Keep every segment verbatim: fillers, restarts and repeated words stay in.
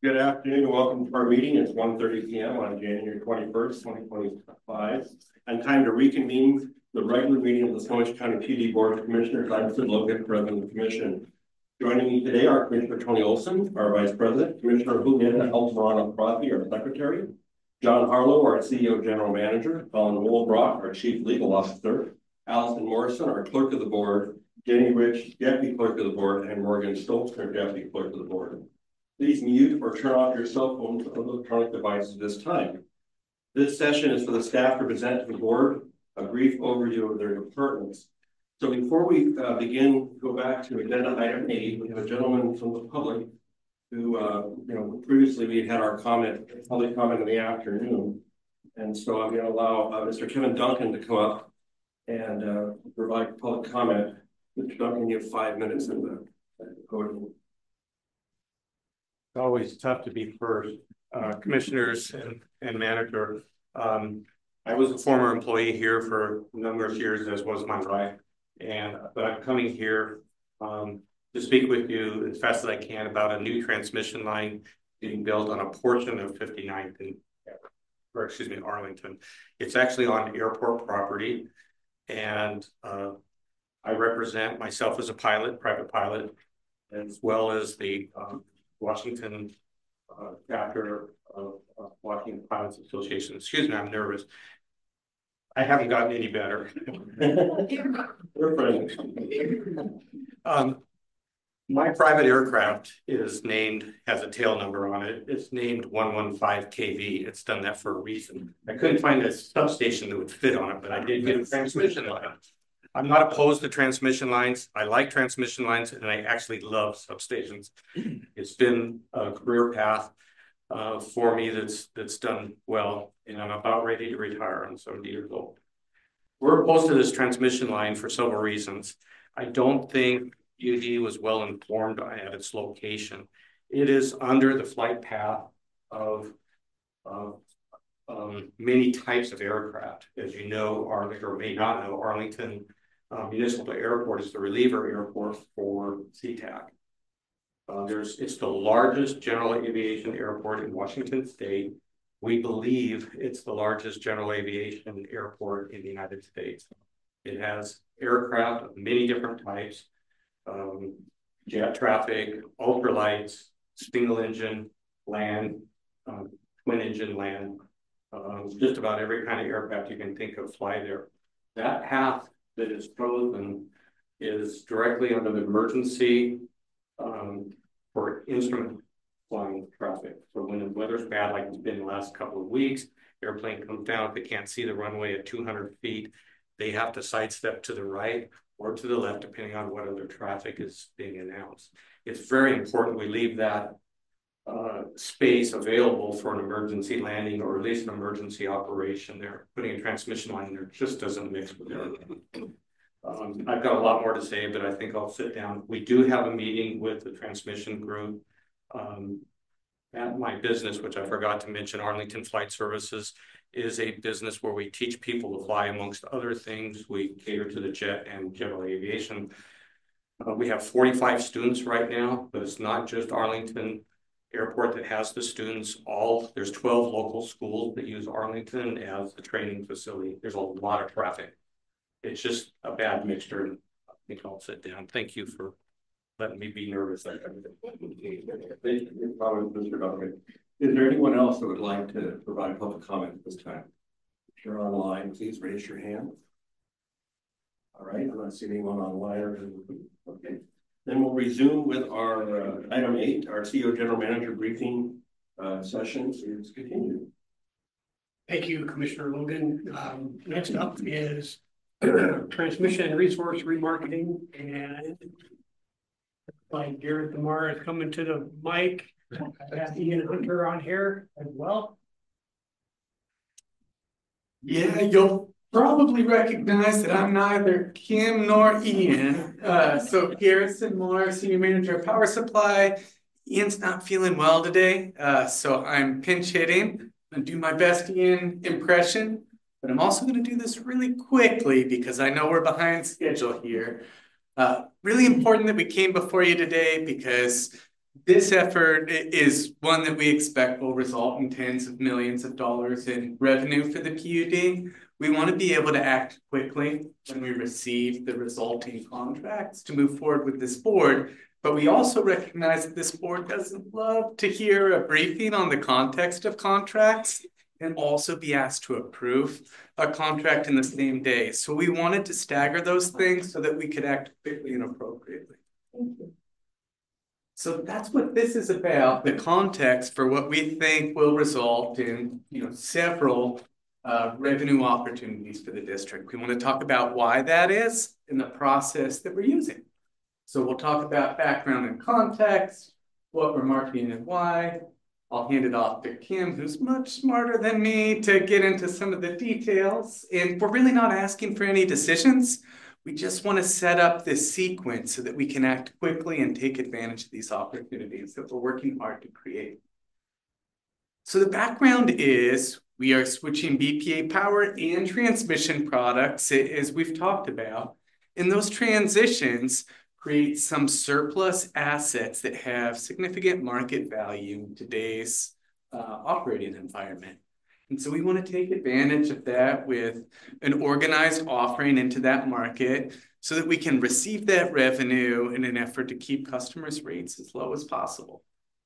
Good afternoon and welcome to our meeting. It's one thirty p m on January twenty-first, twenty twenty-five, and time to reconvene the regular meeting of the Snohomish County P D Board of Commissioners. I'm Sid Logan, President of the Commission. Joining me today are Commissioner Tony Olson, our Vice President, Commissioner Julian Eltorano Crosby, our Secretary, John Harlow, our C E O General Manager, Colin Woolbrock, our Chief Legal Officer, Allison Morrison, our Clerk of the Board, Jenny Rich, Deputy Clerk of the Board, and Morgan Stoltz, our Deputy Clerk of the Board. Please mute or turn off your cell phones or electronic devices at this time. This session is for the staff to present to the board a brief overview of their departments. So before we uh, begin, go back to agenda item eight. We have a gentleman from the public who, uh, you know, previously we had our comment, public comment in the afternoon. And so I'm going to allow uh, Mister Kevin Duncan to come up and uh, provide public comment. Mister Duncan, you have five minutes in the podium. It's always tough to be first. Uh, commissioners and, and manager. Um, I was a former employee here for a number of years, as was my wife. And but I'm coming here um, to speak with you as fast as I can about a new transmission line being built on a portion of fifty-ninth and, or excuse me, Arlington. It's actually on airport property. And uh, I represent myself as a pilot, private pilot, as well as the um, Washington uh, chapter of uh, Washington Pilots Association. Excuse me, I'm nervous. I haven't gotten any better. um, my private aircraft is named, has a tail number on it. It's named one one five K V. It's done that for a reason. I couldn't find a substation that would fit on it, but I did get a transmission line. I'm not opposed to transmission lines. I like transmission lines, and I actually love substations. It's been a career path uh, for me that's that's done well, and I'm about ready to retire. I'm seventy years old. We're opposed to this transmission line for several reasons. I don't think U D was well informed at its location. It is under the flight path of uh, um, many types of aircraft. As you know, Arlington, or may not know, Arlington Uh, Municipal Airport is the reliever airport for SeaTac. Uh, there's, it's the largest general aviation airport in Washington State. We believe it's the largest general aviation airport in the United States. It has aircraft of many different types, um, jet traffic, ultralights, single engine, land, um, twin engine land, um, just about every kind of aircraft you can think of fly there. That path that is frozen is directly under the emergency um, for instrument flying traffic. So when the weather's bad, like it's been the last couple of weeks, airplane comes down, if they can't see the runway at two hundred feet, they have to sidestep to the right or to the left, depending on what other traffic is being announced. It's very important we leave that uh, space available for an emergency landing or at least an emergency operation there. Putting a transmission line in there just doesn't mix with it. Um, I've got a lot more to say, but I think I'll sit down. We do have a meeting with the transmission group um, at my business, which I forgot to mention. Arlington Flight Services is a business where we teach people to fly. Amongst other things, we cater to the jet and general aviation. Uh, we have forty-five students right now, but it's not just Arlington Airport that has the students. All there's twelve local schools that use Arlington as the training facility. There's a lot of traffic. It's just a bad mixture. I think I'll sit down. Thank you for letting me be nervous. Thank you for your comment, Mister Duncan. Is there anyone else that would like to provide public comment at this time? If you're online, please raise your hand. All right, I'm not seeing anyone online. Okay. Then we'll resume with our uh, item eight, our C E O General Manager briefing uh, session is continued. Thank you, Commissioner Logan. Um, next up is transmission and resource remarketing, and like Garrett Demar is coming to the mic. I have Ian Hunter on here as well. Yeah, you'll probably recognize that I'm neither Kim nor Ian. Uh, so Garrison Moore, Senior Manager of Power Supply. Ian's not feeling well today, uh, so I'm pinch hitting. I'm gonna do my best Ian impression, but I'm also gonna do this really quickly because I know we're behind schedule here. Uh, really important that we came before you today because This effort i- is one that we expect will result in tens of millions of dollars in revenue for the P U D. We want to be able to act quickly when we receive the resulting contracts to move forward with this board. But we also recognize that this board doesn't love to hear a briefing on the context of contracts and also be asked to approve a contract in the same day. So we wanted to stagger those things so that we could act quickly and appropriately. Thank you. So that's what this is about, the context for what we think will result in, you know, several uh, revenue opportunities for the district. We want to talk about why that is and the process that we're using. So we'll talk about background and context, what we're marketing and why. I'll hand it off to Kim, who's much smarter than me, to get into some of the details. And we're really not asking for any decisions. We just want to set up this sequence so that we can act quickly and take advantage of these opportunities that we're working hard to create. So the background is we are switching B P A power and transmission products, as we've talked about. And those transitions create some surplus assets that have significant market value in today's uh, operating environment. And so we want to take advantage of that with an organized offering into that market so that we can receive that revenue in an effort to keep customers' rates as low as possible.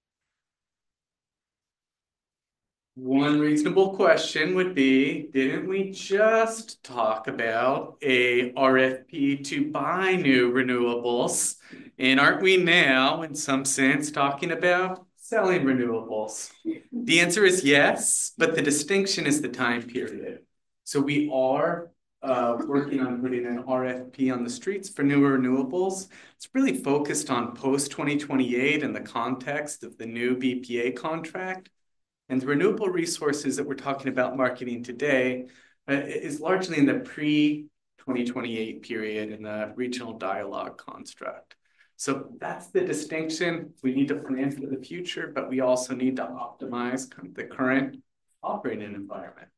One reasonable question would be, didn't we just talk about a R F P to buy new renewables? And aren't we now, in some sense, talking about selling renewables? The answer is yes, but the distinction is the time period. So we are uh, working on putting an R F P on the streets for new renewables. It's really focused on post twenty twenty-eight in the context of the new B P A contract. And the renewable resources that we're talking about marketing today uh, is largely in the pre twenty twenty-eight period in the regional dialogue construct. So that's the distinction. We need to plan for the future, but we also need to optimize the current operating environment.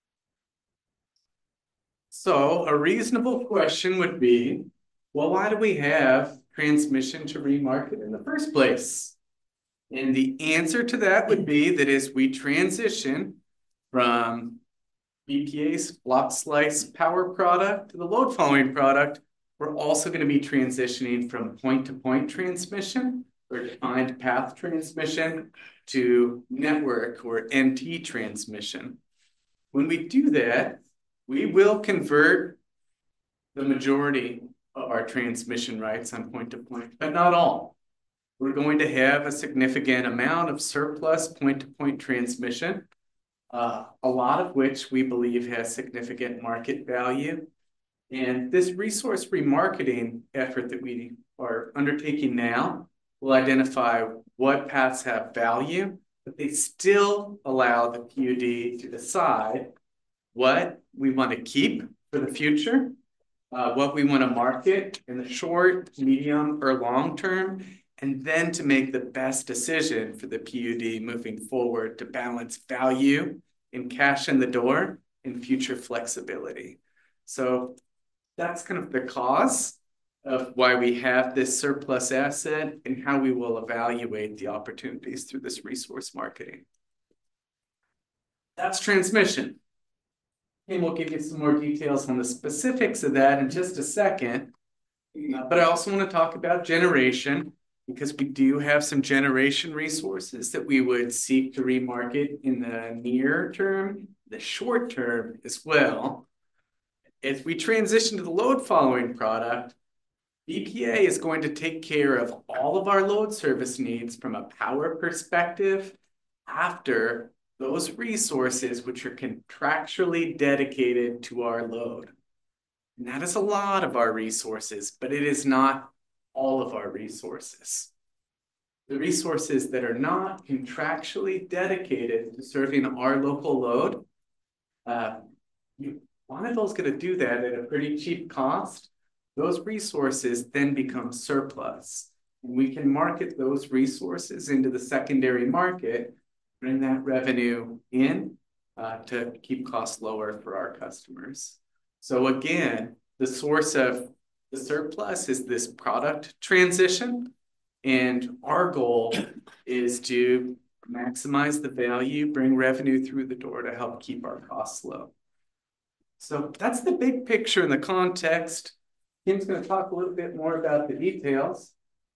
So a reasonable question would be, well, why do we have transmission to remarket in the first place? And the answer to that would be that as we transition from B P A's block slice power product to the load following product, we're also going to be transitioning from point-to-point transmission or defined path transmission to network or N T transmission. When we do that, we will convert the majority of our transmission rights on point-to-point, but not all. We're going to have a significant amount of surplus point-to-point transmission, uh, a lot of which we believe has significant market value. And this resource remarketing effort that we are undertaking now will identify what paths have value, but they still allow the P U D to decide what we want to keep for the future, uh, what we want to market in the short, medium, or long term, and then to make the best decision for the P U D moving forward to balance value and cash in the door and future flexibility. So that's kind of the cause of why we have this surplus asset and how we will evaluate the opportunities through this resource marketing. That's transmission. And we'll give you some more details on the specifics of that in just a second. Uh, but I also want to talk about generation, because we do have some generation resources that we would seek to remarket in the near term, the short term as well. As we transition to the load following product, B P A is going to take care of all of our load service needs from a power perspective after those resources which are contractually dedicated to our load. And that is a lot of our resources, but it is not all of our resources. The resources that are not contractually dedicated to serving our local load, uh, you, Bonneville's going to do that at a pretty cheap cost. Those resources then become surplus. And we can market those resources into the secondary market, bring that revenue in uh, to keep costs lower for our customers. So again, the source of the surplus is this product transition. And our goal is to maximize the value, bring revenue through the door to help keep our costs low. So that's the big picture and the context. Kim's going to talk a little bit more about the details.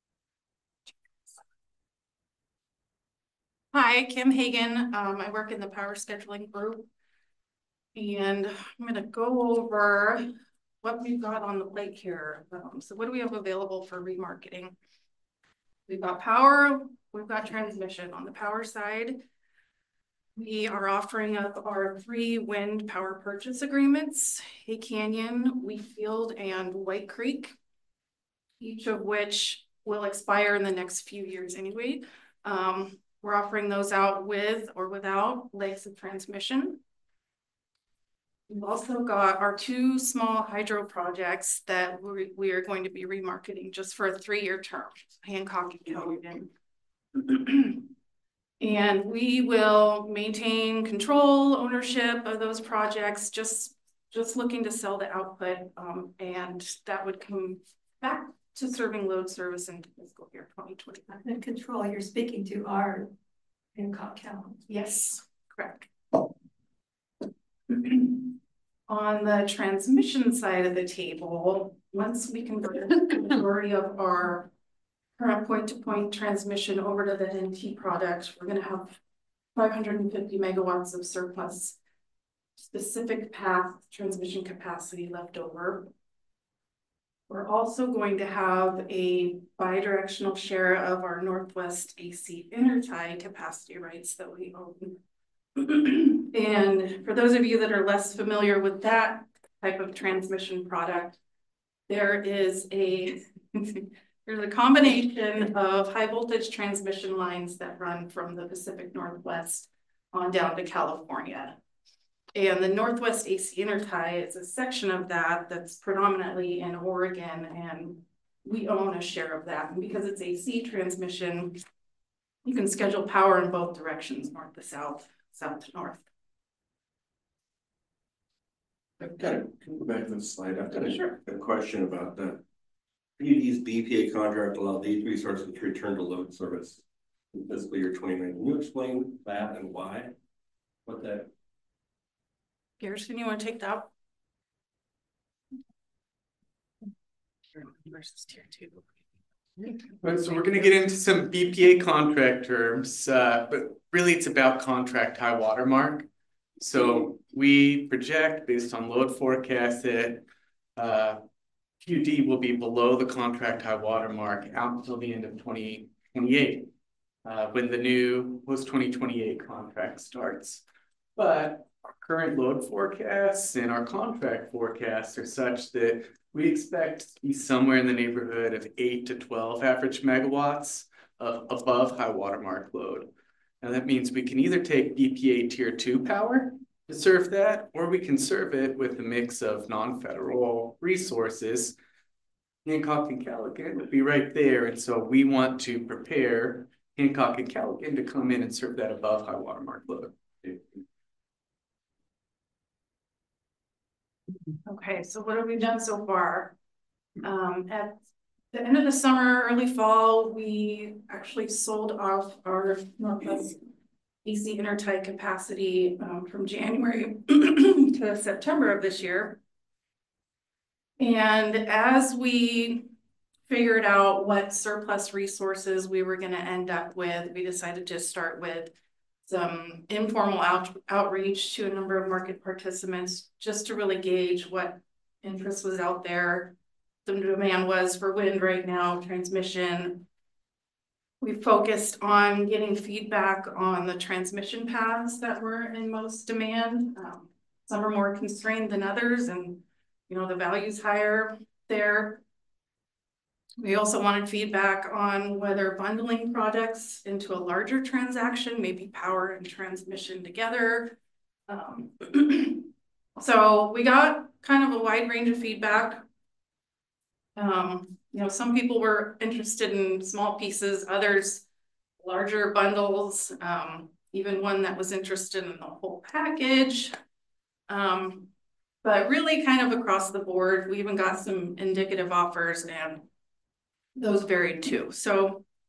Hi, Kim Hagan. Um, I work in the power scheduling group. And I'm gonna go over what we've got on the plate here. Um, so what do we have available for remarketing? We've got power, we've got transmission. On the power side, we are offering up our three wind power purchase agreements, Hay Canyon, Wheatfield, and White Creek, each of which will expire in the next few years anyway. Um, we're offering those out with or without legs of transmission. We've also got our two small hydro projects that we, we are going to be remarketing just for a three-year term, Hancock and Caligan. And we will maintain control, ownership of those projects, just, just looking to sell the output, um, and that would come back to serving load service in fiscal year twenty twenty-nine. The control you're speaking to are Hancock County. Yes, correct. On the transmission side of the table, once we convert the majority of our current point-to-point transmission over to the N T product, we're going to have five hundred fifty megawatts of surplus specific path transmission capacity left over. We're also going to have a bi-directional share of our Northwest A C intertie capacity rights that we own. And for those of you that are less familiar with that type of transmission product, there is a there's a combination of high voltage transmission lines that run from the Pacific Northwest on down to California. And the Northwest A C intertie is a section of that that's predominantly in Oregon, and we own a share of that. And because it's A C transmission, you can schedule power in both directions, north to south, south to north. I've got a, can we go back to the slide? I've got a, Sure. a question about the P U D's B P A contract allow these resources to return to load service in fiscal year twenty-nine. Can you explain that and why? What that? Garrison, you want to take that? Versus tier two. Right, so we're going to get into some B P A contract terms, uh, but really it's about contract high water mark. So we project based on load forecast that uh, P U D will be below the contract high water mark out until the end of twenty twenty-eight, uh, when the new post twenty twenty-eight contract starts. But our current load forecasts and our contract forecasts are such that we expect to be somewhere in the neighborhood of eight to twelve average megawatts uh, above high watermark load. And that means we can either take B P A tier two power to serve that, or we can serve it with a mix of non-federal resources. Hancock and Caligan would be right there. And so we want to prepare Hancock and Caligan to come in and serve that above high watermark load. Okay, so what have we done so far? Um, at the end of the summer, early fall, we actually sold off our Northwest A C intertie capacity um, from January to September of this year. And as we figured out what surplus resources we were going to end up with, we decided to start with some informal out, outreach to a number of market participants just to really gauge what interest was out there. The demand was for wind right now, transmission. We focused on getting feedback on the transmission paths that were in most demand. Um, some are more constrained than others, and you know the value's higher there. We also wanted feedback on whether bundling products into a larger transaction, maybe power and transmission together. Um, so we got kind of a wide range of feedback. Um, you know, some people were interested in small pieces, others larger bundles, um, even one that was interested in the whole package. Um, but really kind of across the board, we even got some indicative offers and those varied too. So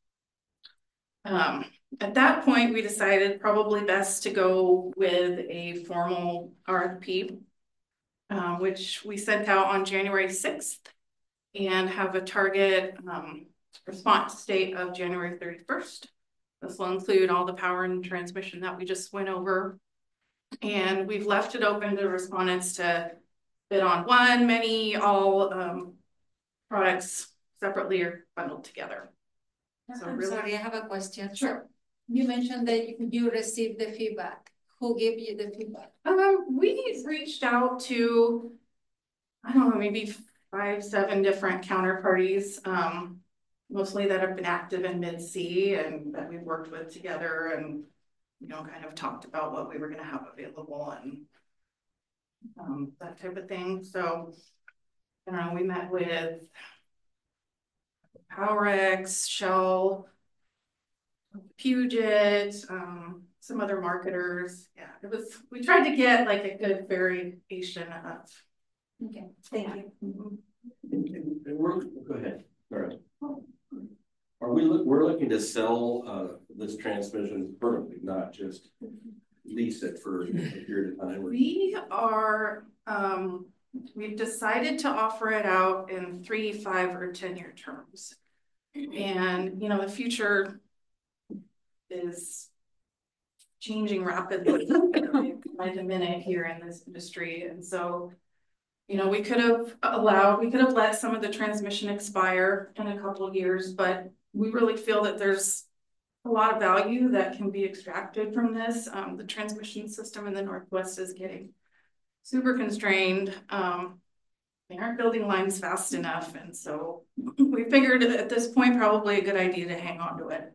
Um, at that point, we decided probably best to go with a formal R F P, um, which we sent out on January sixth and have a target um, response date of January thirty-first. This will include all the power and transmission that we just went over. And we've left it open to respondents to bid on one, many, all um, products separately or bundled together. So I'm really- sorry, I have a question. Sure. You mentioned that you- you received the feedback. Who gave you the feedback? Um, we reached out to, I don't know, maybe five, seven different counterparties, um, mostly that have been active in Mid-C and that we've worked with together and, you know, kind of talked about what we were gonna have available and um, that type of thing. So, I don't know, we met with PowerX, Shell, Puget, um, some other marketers. Yeah, it was, we tried to get like a good variation of. Okay, thank you. Mhm. And and we're, go ahead, all right. Are we, look? we're looking to sell uh this transmission permanently, not just lease it for a period of time? We are, um, we've decided to offer it out in three, five, or ten-year terms. And, you know, the future is changing rapidly by the minute here in this industry. And so, you know, we could have allowed, we could have let some of the transmission expire in a couple of years, but we really feel that there's a lot of value that can be extracted from this. Um, the transmission system in the Northwest is getting super constrained. Um, they aren't building lines fast enough. And so we figured at this point, probably a good idea to hang on to it.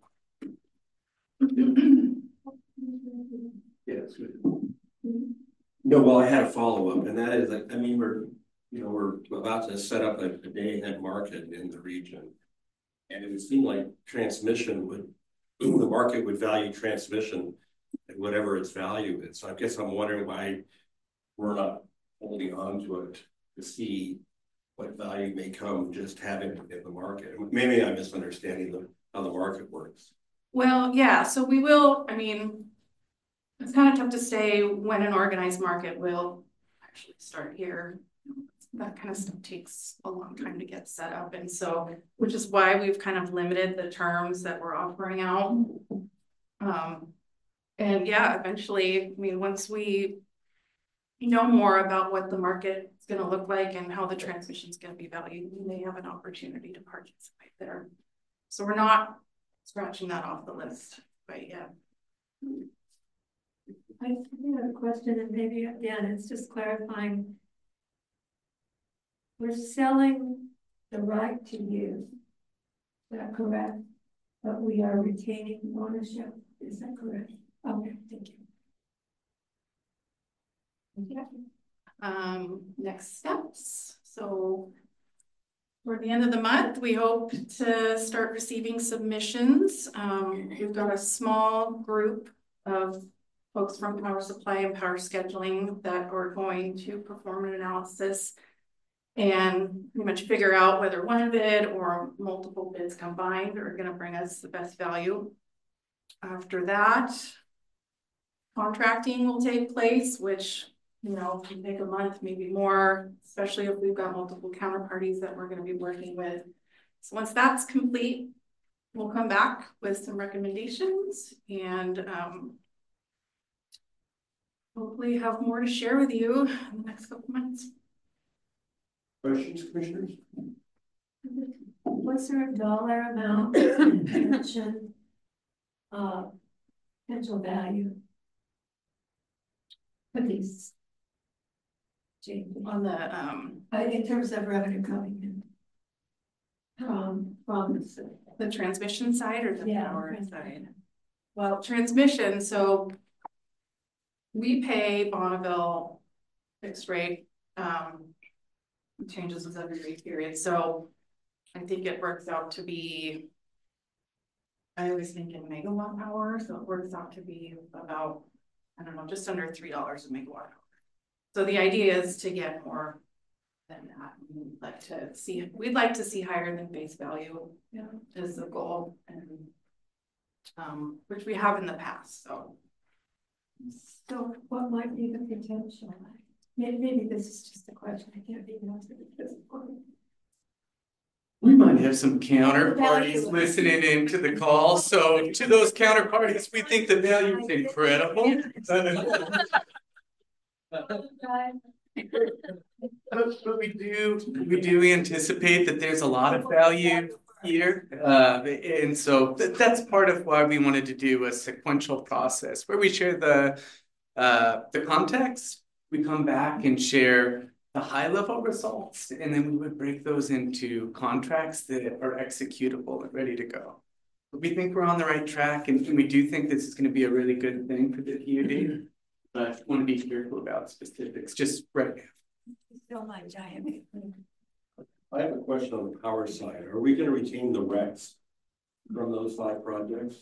Yes. No, well, I had a follow-up, and that is like, I mean, we're, you know, we're about to set up a, a day-ahead market in the region. And it would seem like transmission would, the market would value transmission at whatever its value is. So I guess I'm wondering why we're not holding on to it to see what value may come just having it in the market. Maybe I'm misunderstanding the, how the market works. Well, yeah, so we will, I mean, it's kind of tough to say when an organized market will actually start here. That kind of stuff takes a long time to get set up. And so, which is why we've kind of limited the terms that we're offering out. Um, and yeah, eventually, I mean, once we know more about what the market is going to look like and how the transmission is going to be valued, we may have an opportunity to participate there. So we're not scratching that off the list, but yeah. I have a question, and maybe again, it's just clarifying. We're selling the right to use. Is that correct? But we are retaining ownership. Is that correct? Okay, thank you. Yeah. Um, next steps. So for the end of the month, we hope to start receiving submissions. Um, we've got a small group of folks from Power Supply and Power Scheduling that are going to perform an analysis and pretty much figure out whether one bid or multiple bids combined are going to bring us the best value. After that, contracting will take place, which, you know, can take a month, maybe more, especially if we've got multiple counterparties that we're going to be working with. So once that's complete, we'll come back with some recommendations and um, hopefully have more to share with you in the next couple months. Questions, commissioners? Was there a dollar amount mentioned? Uh, potential value for these changes On the um, uh, in terms of revenue coming in from from the the transmission side or the Yeah, power transmission. side? Well, transmission, so we pay Bonneville fixed rate, um, changes with every rate period. So I think it works out to be, I always think in megawatt hour. So it works out to be about, I don't know, just under three dollars a megawatt hour. So the idea is to get more than that. We'd like to see, we'd like to see higher than base value. Yeah, is the goal. And um, which we have in the past, so. So what might be the potential? Maybe, maybe this is just a question I can't even answer at this point. We might have some counterparties listening into the call, so to those counterparties, we think the value is incredible. But, but we do, we do anticipate that there's a lot of value here. Uh, and so th that's part of why we wanted to do a sequential process where we share the, uh, the context, we come back and share the high level results, and then we would break those into contracts that are executable and ready to go. But we think we're on the right track, and, and we do think this is going to be a really good thing for the P U D. But I want to be careful about specifics just right now. Still my giant. I have a question on the power side. Are we going to retain the recs from those five projects?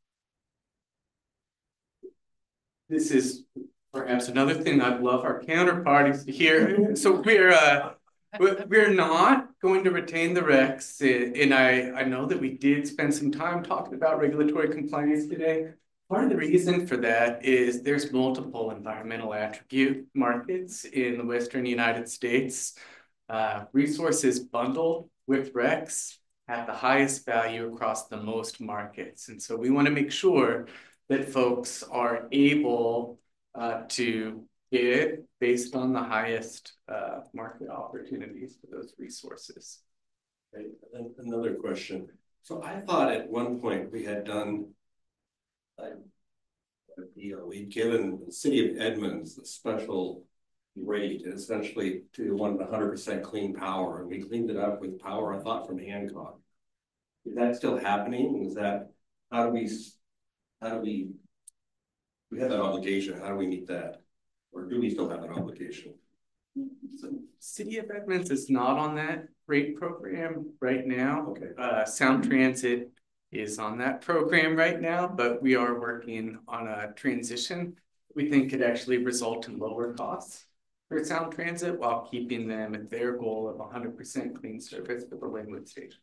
This is perhaps another thing I'd love our counterparties to hear. So we're uh, we're not going to retain the recs, and I I know that we did spend some time talking about regulatory compliance today. Part of the reason for that is there's multiple environmental attribute markets in the Western United States. Uh, resources bundled with recs have the highest value across the most markets. And so we want to make sure that folks are able uh, to bid based on the highest uh, market opportunities for those resources. Okay. And then another question. So I thought at one point we had done Uh, you know, we'd given the city of Edmonds a special rate, essentially to one hundred percent clean power, and we cleaned it up with power, I thought, from Hancock. Is that still happening? Is that, how do we, how do we, we have that obligation, how do we meet that? Or do we still have that obligation? So City of Edmonds is not on that rate program right now. Okay. Uh, Sound Transit is on that program right now, but we are working on a transition we think could actually result in lower costs for Sound Transit while keeping them at their goal of one hundred percent clean service for the Linwood station.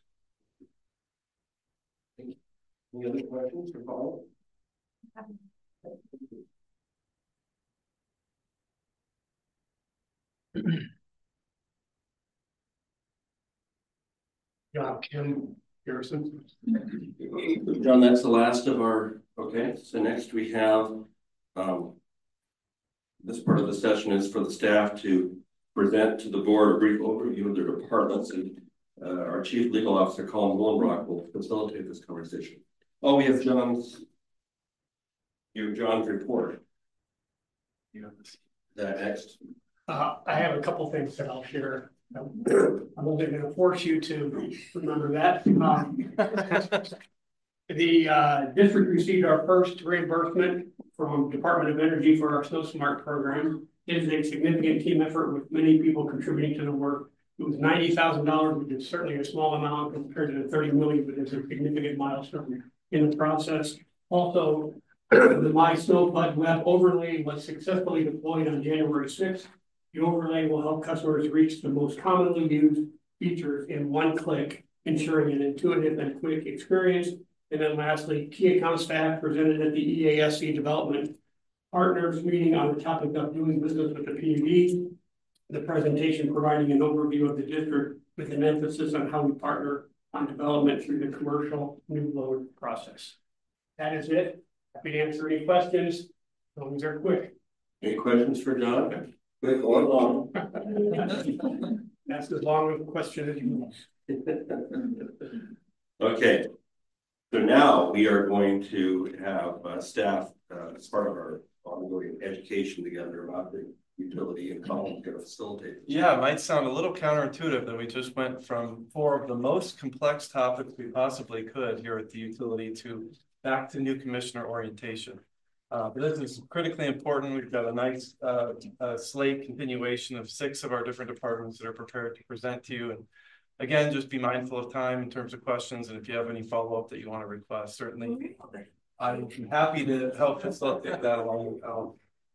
Any other questions for Paul? Yeah, Kim Garrison. John, that's the last of our, okay, so next we have, um, this part of the session is for the staff to present to the board a brief overview of their departments, and uh, our chief legal officer, Colin Willenbrock, will facilitate this conversation. Oh, we have John's, you have John's report. You have that next. Uh, I have a couple things that I'll share. I'm only going to force you to remember that. Um, the uh, district received our first reimbursement from Department of Energy for our Snow Smart program. It is a significant team effort with many people contributing to the work. It was ninety thousand dollars, which is certainly a small amount compared to the thirty million dollars, but it's a significant milestone in the process. Also, the My Snowpud web overlay was successfully deployed on January sixth. The overlay will help customers reach the most commonly used features in one click, ensuring an intuitive and quick experience. And then lastly, key account staff presented at the E A S C Development Partners meeting on the topic of doing business with the P U D. The presentation providing an overview of the district with an emphasis on how we partner on development through the commercial new load process. That is it. Happy to answer any questions, as long as they're quick. Any questions for John? Quick or long? That's as long of a question as you want. Okay. So now we are going to have uh, staff uh, as part of our ongoing education together about the utility, and Colin's going to facilitate this. Yeah, it might sound a little counterintuitive that we just went from four of the most complex topics we possibly could here at the utility to back to new commissioner orientation. Uh, but this is critically important. We've got a nice uh, uh, slate continuation of six of our different departments that are prepared to present to you. And again, just be mindful of time in terms of questions. And if you have any follow-up that you want to request, certainly I'm happy to help facilitate that along with Alan.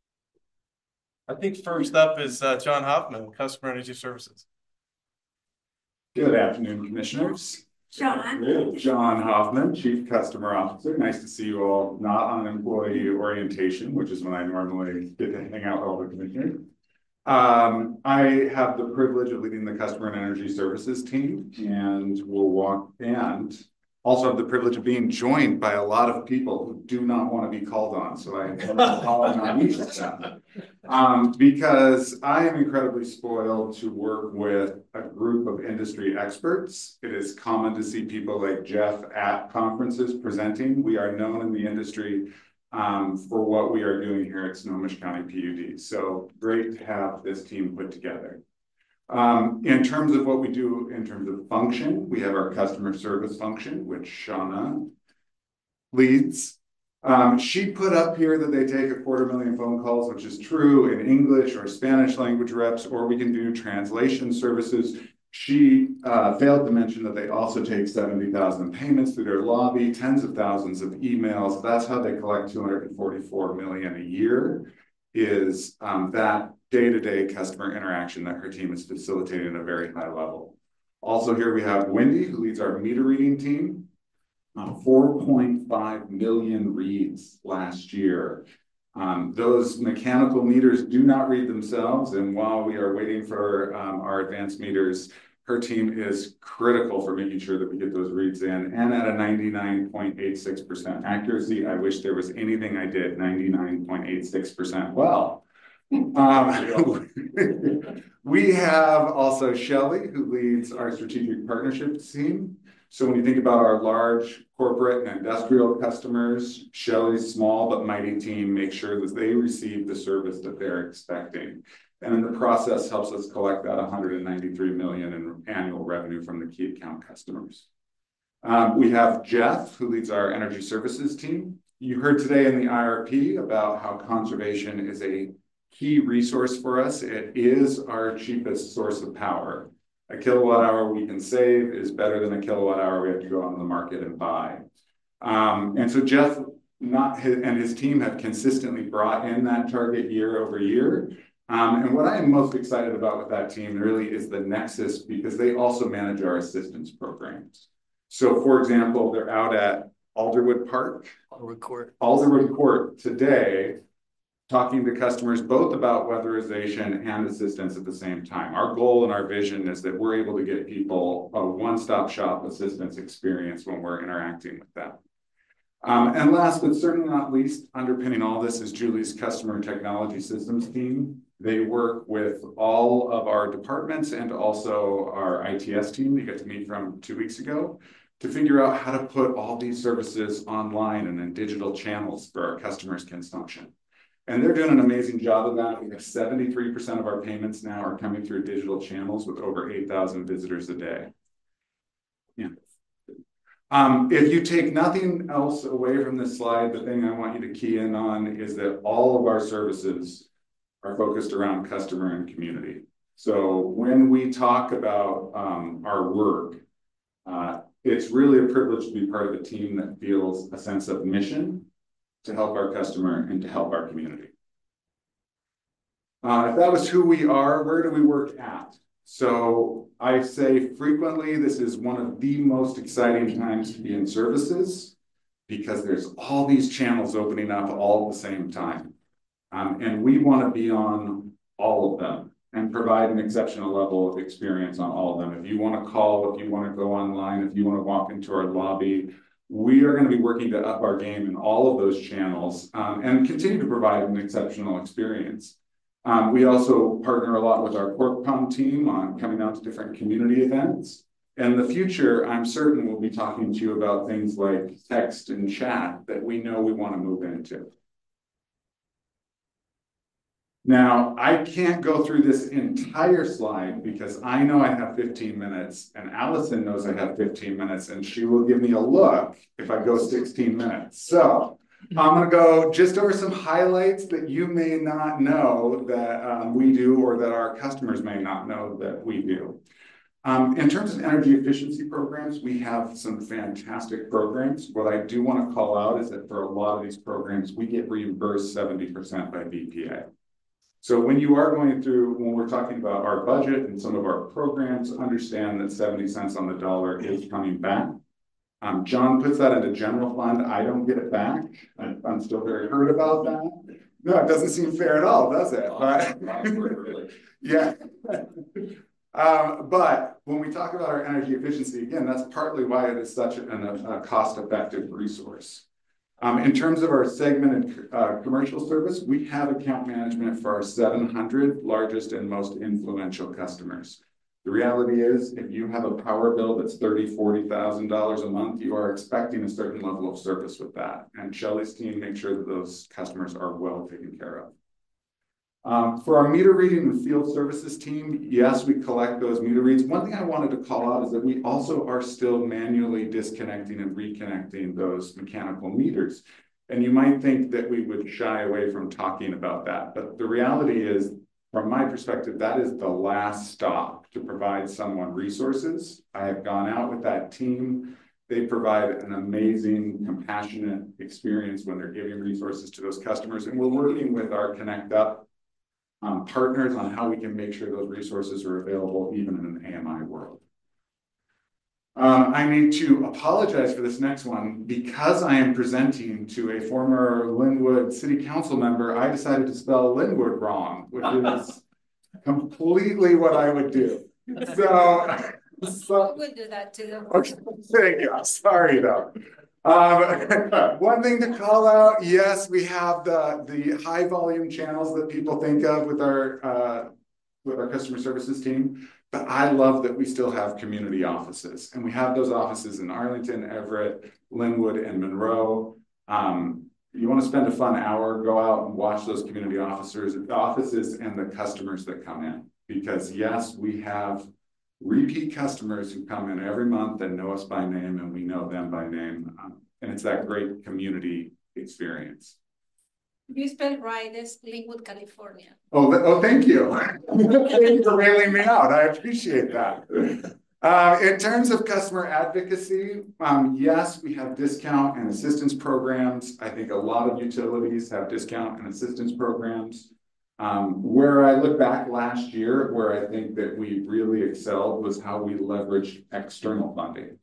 I think first up is uh, John Hoffman, Customer Energy Services. Good afternoon, commissioners. John. John Hoffman, Chief Customer Officer. Nice to see you all, not on employee orientation, which is when I normally get to hang out with all the commissioners. Um, I have the privilege of leading the Customer and Energy Services team, and will walk and also have the privilege of being joined by a lot of people who do not want to be called on. So I am calling on each of them. Um, because I am incredibly spoiled to work with a group of industry experts. It is common to see people like Jeff at conferences presenting. We are known in the industry um, for what we are doing here at Snohomish County P U D. So great to have this team put together. Um, in terms of what we do in terms of function, we have our customer service function, which Shauna leads. Um, she put up here that they take a quarter million phone calls, which is true in English or Spanish language reps, or we can do translation services. She uh, failed to mention that they also take seventy thousand payments through their lobby, tens of thousands of emails. That's how they collect two hundred forty-four million a year, is um, that day-to-day customer interaction that her team is facilitating at a very high level. Also here we have Wendy, who leads our meter reading team. Uh, four point five million reads last year. Um, those mechanical meters do not read themselves, and while we are waiting for um, our advanced meters, her team is critical for making sure that we get those reads in, and at a ninety-nine point eight six percent accuracy. I wish there was anything I did ninety-nine point eight six percent well. Um, we have also Shelly, who leads our strategic partnerships team. So when you think about our large corporate and industrial customers, Shelly's small but mighty team makes sure that they receive the service that they're expecting. And in the process helps us collect that one hundred ninety-three million dollars in annual revenue from the key account customers. Um, we have Jeff, who leads our energy services team. You heard today in the I R P about how conservation is a key resource for us. It is our cheapest source of power. A kilowatt hour we can save is better than a kilowatt hour we have to go on the market and buy. Um, and so Jeff not his, and his team have consistently brought in that target year over year. Um, and what I am most excited about with that team really is the nexus, because they also manage our assistance programs. So for example, they're out at Alderwood Park, Alderwood Court, Alderwood Court today, talking to customers both about weatherization and assistance at the same time. Our goal and our vision is that we're able to get people a one-stop shop assistance experience when we're interacting with them. Um, and last but certainly not least, underpinning all this is Julie's customer technology systems team. They work with all of our departments and also our I T S team we got to meet from two weeks ago to figure out how to put all these services online and in digital channels for our customers' consumption. And they're doing an amazing job of that. We have seventy-three percent of our payments now are coming through digital channels with over eight thousand visitors a day. Yeah. Um, if you take nothing else away from this slide, the thing I want you to key in on is that all of our services are focused around customer and community. So when we talk about um, our work, uh, it's really a privilege to be part of a team that feels a sense of mission to help our customer and to help our community. Uh, if that was who we are, where do we work at? So I say frequently, this is one of the most exciting times to be in services because there's all these channels opening up all at the same time. Um, and we want to be on all of them and provide an exceptional level of experience on all of them. If you want to call, if you want to go online, if you want to walk into our lobby, we are going to be working to up our game in all of those channels um, and continue to provide an exceptional experience. Um, we also partner a lot with our CorpCom team on coming out to different community events. And in the future, I'm certain we'll be talking to you about things like text and chat that we know we want to move into. Now, I can't go through this entire slide because I know I have fifteen minutes and Allison knows I have fifteen minutes and she will give me a look if I go sixteen minutes. So I'm going to go just over some highlights that you may not know that um, we do or that our customers may not know that we do. Um, in terms of energy efficiency programs, we have some fantastic programs. What I do want to call out is that for a lot of these programs, we get reimbursed seventy percent by B P A. So when you are going through, when we're talking about our budget and some of our programs, understand that seventy cents on the dollar is coming back. Um, John puts that into general fund. I don't get it back. I, I'm still very hurt about that. No, it doesn't seem fair at all, does it? But, yeah. Um, but when we talk about our energy efficiency, again, that's partly why it is such an, a, a cost-effective resource. Um, in terms of our segmented uh, commercial service, we have account management for our seven hundred largest and most influential customers. The reality is, if you have a power bill that's thirty thousand, forty thousand dollars a month, you are expecting a certain level of service with that. And Shelley's team makes sure that those customers are well taken care of. Um, for our meter reading and field services team, yes, we collect those meter reads. One thing I wanted to call out is that we also are still manually disconnecting and reconnecting those mechanical meters. And you might think that we would shy away from talking about that, but the reality is, from my perspective, that is the last stop to provide someone resources. I have gone out with that team. They provide an amazing, compassionate experience when they're giving resources to those customers. And we're working with our Connect Up Um, partners on how we can make sure those resources are available even in an A M I world. Um, I need to apologize for this next one. Because I am presenting to a former Linwood City Council member, I decided to spell Linwood wrong, which is completely what I would do. So, so We would do that too. okay, thank you. I'm sorry though. Um, one thing to call out, yes, we have the, the high volume channels that people think of with our, uh, with our customer services team, but I love that we still have community offices, and we have those offices in Arlington, Everett, Linwood, and Monroe. Um, you want to spend a fun hour, go out and watch those community officers, offices and the customers that come in, because yes, we have repeat customers who come in every month and know us by name, and we know them by name. Um, and it's that great community experience. You spelled right, it's Linwood, California. Oh, oh, thank you. Thank you for bailing me out. I appreciate that. Uh, in terms of customer advocacy, um, yes, we have discount and assistance programs. I think a lot of utilities have discount and assistance programs. Um, where I look back last year, where I think that we really excelled was how we leveraged external funding.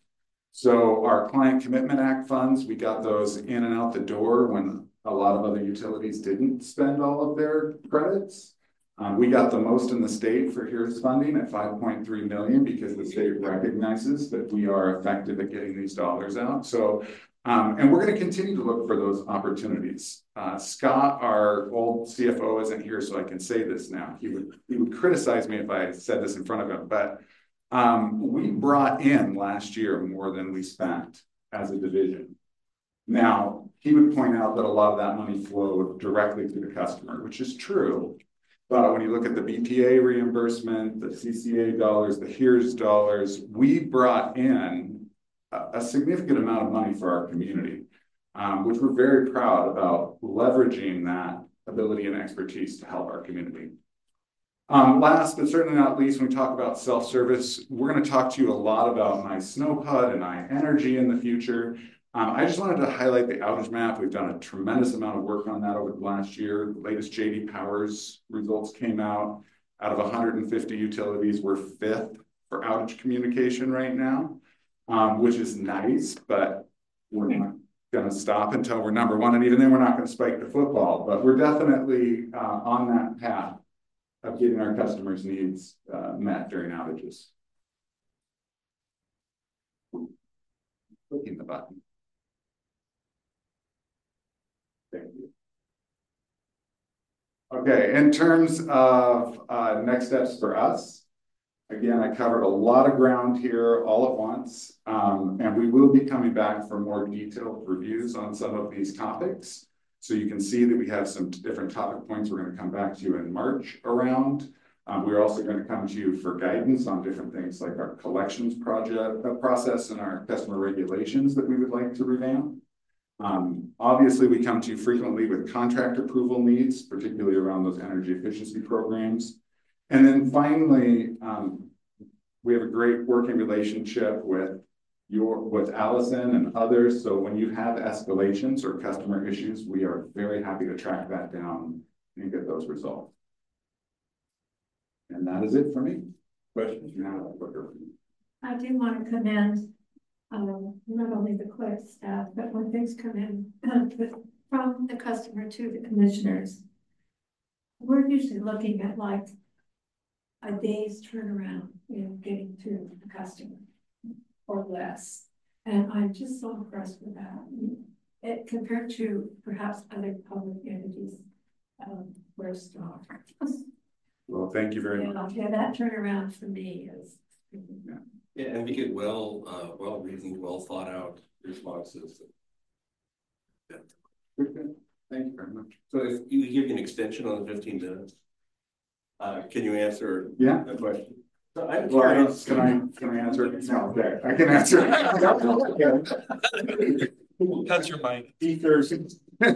So our Client Commitment Act funds, we got those in and out the door when a lot of other utilities didn't spend all of their credits. Um, we got the most in the state for HERES funding at five point three million because the state recognizes that we are effective at getting these dollars out. So Um, and we're going to continue to look for those opportunities. Uh, Scott, our old C F O, isn't here, so I can say this now. He would he would criticize me if I said this in front of him, but um, we brought in last year more than we spent as a division. Now, he would point out that a lot of that money flowed directly to the customer, which is true. But when you look at the B P A reimbursement, the C C A dollars, the HERES dollars, we brought in a significant amount of money for our community, um, which we're very proud about leveraging that ability and expertise to help our community. Um, last, but certainly not least, when we talk about self-service, we're going to talk to you a lot about My Snow P U D and iEnergy in the future. Um, I just wanted to highlight the outage map. We've done a tremendous amount of work on that over the last year. The latest J D Powers results came out. Out of one hundred fifty utilities, we're fifth for outage communication right now. Um, which is nice, but we're not going to stop until we're number one. And even then, we're not going to spike the football, but we're definitely uh, on that path of getting our customers' needs uh, met during outages. Clicking the button. Thank you. Okay, in terms of uh, next steps for us, again, I covered a lot of ground here all at once, um, and we will be coming back for more detailed reviews on some of these topics. So you can see that we have some different topic points we're going to come back to you in March around. Um, we're also going to come to you for guidance on different things like our collections project uh, process and our customer regulations that we would like to revamp. Um, obviously, we come to you frequently with contract approval needs, particularly around those energy efficiency programs. And then finally, um, we have a great working relationship with your with Allison and others. So when you have escalations or customer issues, we are very happy to track that down and get those resolved. And that is it for me. Questions? Now, I do want to commend, um, not only the clerk staff, but when things come in from the customer to the commissioners, we're usually looking at like a day's turnaround in getting to the customer or less. And I'm just so impressed with that. It compared to perhaps other public entities, um, we're strong. well, thank you very much. Yeah, that turnaround for me is. Yeah. Yeah, and we get well, uh, well reasoned, well thought out responses. Yeah. Thank you very much. So if you give you an extension on the fifteen minutes, uh, can you answer Yeah. a question? So I'm Well, I curious. don't- can I, can I answer? No, okay, I can answer. Cut your mic. D Thursday.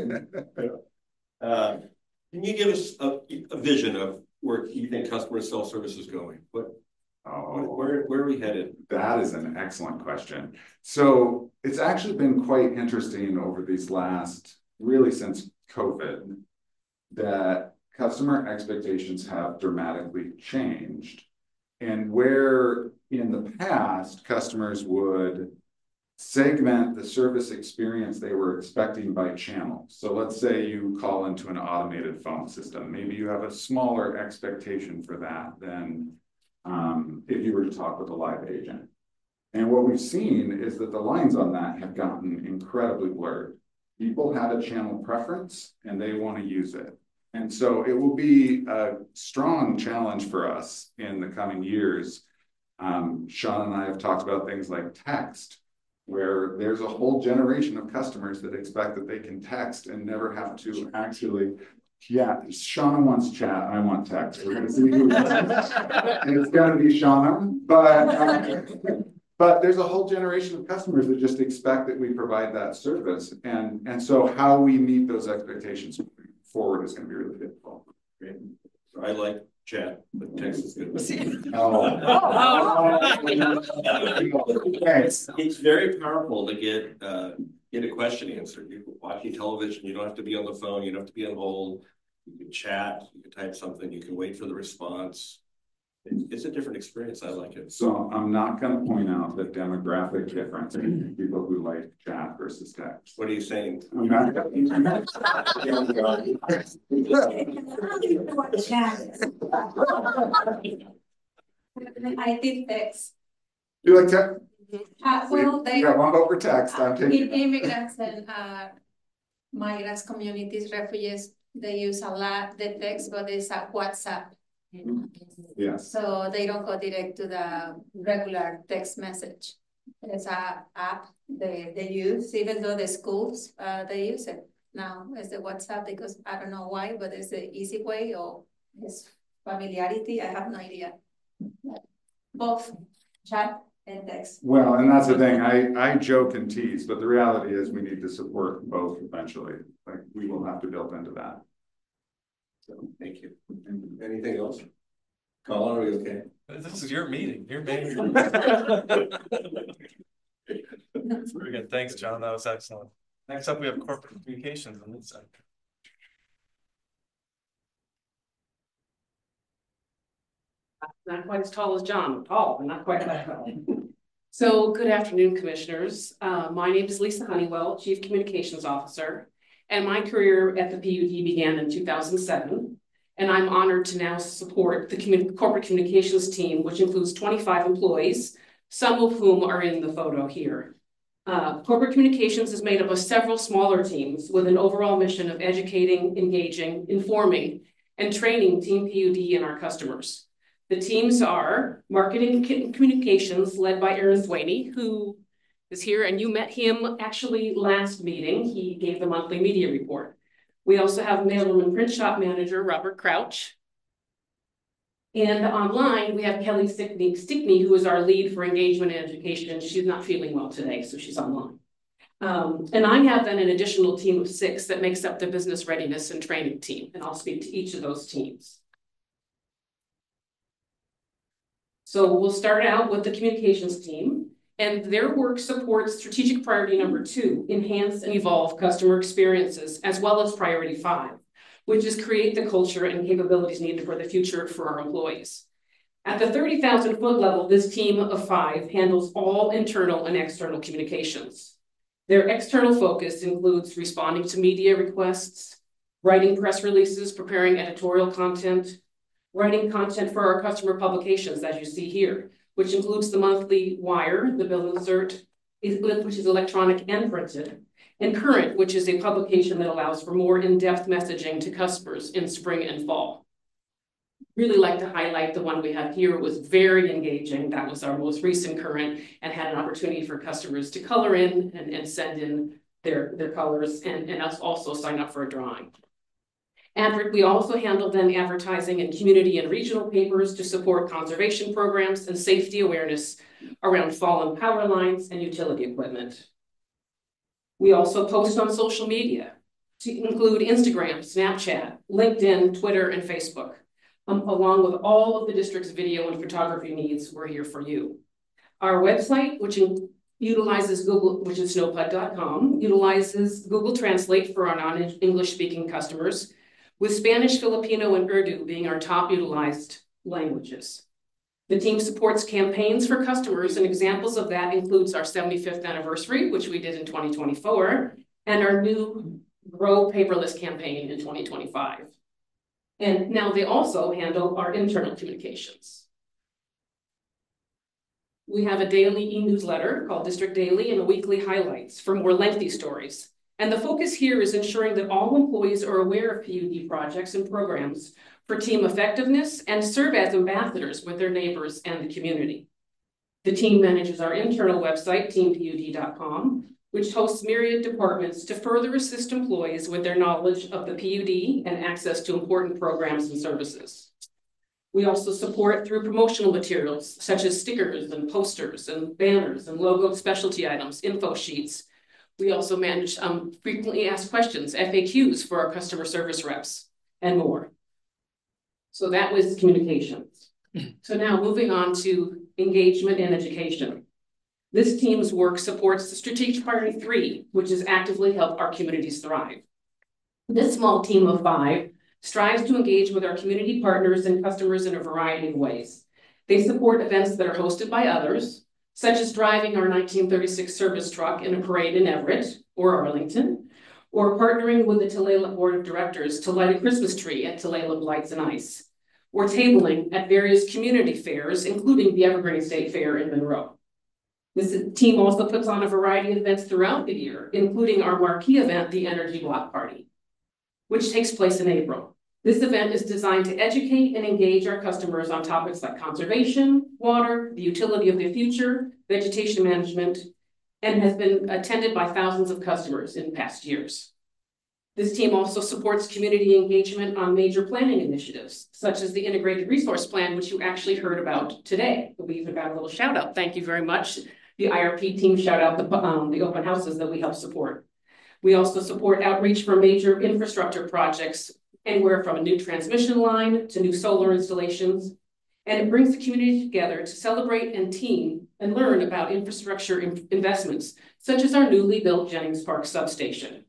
Uh, can you give us a, a vision of where you think customer self-service is going? What, Oh. where, where are we headed? That is an excellent question. So it's actually been quite interesting over these last, really since COVID, that customer expectations have dramatically changed. And where in the past, customers would segment the service experience they were expecting by channel. So let's say you call into an automated phone system. Maybe you have a smaller expectation for that than um, if you were to talk with a live agent. And what we've seen is that the lines on that have gotten incredibly blurred. People have a channel preference and they want to use it. And so it will be a strong challenge for us in the coming years. Um, Sean and I have talked about things like text, where there's a whole generation of customers that expect that they can text and never have to actually, yeah, Shauna wants chat, I want text. We're gonna see who and it's gonna be Shauna, but um, but there's a whole generation of customers that just expect that we provide that service. And, and so how we meet those expectations forward is gonna be really difficult. Great. So I like chat, but text is good. Oh. It's, it's very powerful to get, uh, get a question answered. You're watching television, you don't have to be on the phone, you don't have to be on hold. You can chat, you can type something, you can wait for the response. It's, it's a different experience. I like it. So I'm not gonna point out the demographic difference in people who like chat versus text. What are you saying? I'm not. I'm not- I did text. You like text? Uh, well, they, You got one vote for text, I'm in taking. immigrants and uh, migrants communities, refugees, they use a lot the text, but it's a WhatsApp. Yes. So they don't go direct to the regular text message. It's a app they, they use, even though the schools, uh, they use it now. It's the WhatsApp because I don't know why, but it's the easy way or it's familiarity. I have no idea. Both chat and text. Well, and that's the thing, I, I joke and tease, but the reality is we need to support both eventually. Like, we will have to build into that. So, thank you. Anything else? Colin, are we okay? This is your meeting, your meeting. Very good, thanks, John, that was excellent. Next up, we have corporate communications on this side. Not quite as tall as John, tall, but not quite that tall. So good afternoon, commissioners. Uh, my name is Lisa Honeywell, Chief Communications Officer, and my career at the P U D began in two thousand seven. And I'm honored to now support the commun corporate communications team, which includes twenty-five employees, some of whom are in the photo here. Uh, corporate communications is made up of several smaller teams with an overall mission of educating, engaging, informing, and training Team P U D and our customers. The teams are marketing communications led by Aaron Swaney, who is here, and you met him actually last meeting. He gave the monthly media report. We also have mailroom and print shop manager, Robert Crouch. And online, we have Kelly Stickney, Stickney, who is our lead for engagement and education. She's not feeling well today, so she's online. Um, and I have then an additional team of six that makes up the business readiness and training team, and I'll speak to each of those teams. So we'll start out with the communications team, and their work supports strategic priority number two, enhance and evolve customer experiences, as well as priority five, which is create the culture and capabilities needed for the future for our employees. At the thirty thousand foot level, this team of five handles all internal and external communications. Their external focus includes responding to media requests, writing press releases, preparing editorial content, writing content for our customer publications, as you see here, which includes the monthly Wire, the Bill Insert, which is electronic and printed, and Current, which is a publication that allows for more in-depth messaging to customers in spring and fall. Really like to highlight the one we have here. It was very engaging. That was our most recent Current, and had an opportunity for customers to color in and, and send in their, their colors, and, and us also sign up for a drawing. And we also handle then advertising in community and regional papers to support conservation programs and safety awareness around fallen power lines and utility equipment. We also post on social media, to include Instagram, Snapchat, LinkedIn, Twitter, and Facebook. Um, along with all of the district's video and photography needs, we're here for you. Our website, which in, utilizes Google, which is snowpud dot com, utilizes Google Translate for our non-English speaking customers, with Spanish, Filipino, and Urdu being our top utilized languages. The team supports campaigns for customers, and examples of that includes our seventy-fifth anniversary, which we did in twenty twenty-four, and our new Grow Paperless campaign in twenty twenty-five. And now they also handle our internal communications. We have a daily e-newsletter called District Daily and a weekly highlights for more lengthy stories. And the focus here is ensuring that all employees are aware of P U D projects and programs for team effectiveness and serve as ambassadors with their neighbors and the community. The team manages our internal website, team P U D dot com, which hosts myriad departments to further assist employees with their knowledge of the P U D and access to important programs and services. We also support through promotional materials such as stickers and posters and banners and logo specialty items, info sheets. We also manage um, frequently asked questions, F A Qs for our customer service reps, and more. So that was communications. So now moving on to engagement and education. This team's work supports the strategic priority three, which is actively help our communities thrive. This small team of five strives to engage with our community partners and customers in a variety of ways. They support events that are hosted by others, such as driving our nineteen thirty-six service truck in a parade in Everett or Arlington, or partnering with the Tulalip Board of Directors to light a Christmas tree at Tulalip Lights and Ice, or tabling at various community fairs, including the Evergreen State Fair in Monroe. This team also puts on a variety of events throughout the year, including our marquee event, the Energy Block Party, which takes place in April. This event is designed to educate and engage our customers on topics like conservation, water, the utility of the future, vegetation management, and has been attended by thousands of customers in past years. This team also supports community engagement on major planning initiatives, such as the Integrated Resource Plan, which you actually heard about today. We even got a little shout out. Thank you very much. The I R P team shout out the, um, the open houses that we help support. We also support outreach for major infrastructure projects, anywhere from a new transmission line to new solar installations. And it brings the community together to celebrate and team and learn about infrastructure in investments, such as our newly built Jennings Park substation.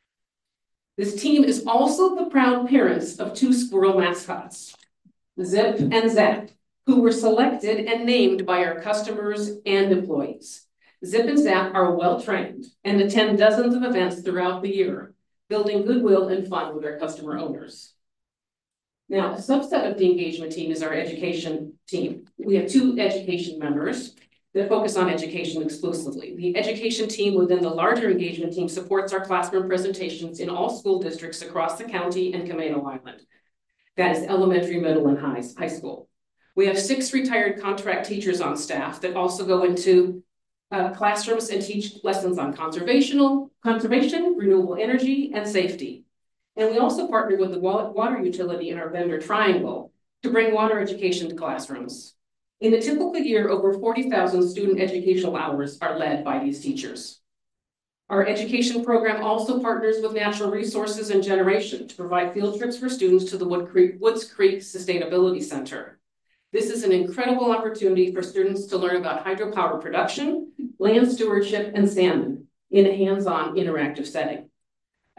This team is also the proud parents of two squirrel mascots, Zip and Zap, who were selected and named by our customers and employees. Zip and Zap are well-trained and attend dozens of events throughout the year, building goodwill and fun with our customer owners. Now, a subset of the engagement team is our education team. We have two education members that focus on education exclusively. The education team within the larger engagement team supports our classroom presentations in all school districts across the county and Camano Island. That is elementary, middle, and high, high school. We have six retired contract teachers on staff that also go into uh, classrooms and teach lessons on conservational, conservation, renewable energy, and safety. And we also partner with the water utility in our vendor triangle to bring water education to classrooms. In a typical year, over forty thousand student educational hours are led by these teachers. Our education program also partners with Natural Resources and Generation to provide field trips for students to the Wood Creek, Woods Creek Sustainability Center. This is an incredible opportunity for students to learn about hydropower production, land stewardship, and salmon in a hands-on interactive setting.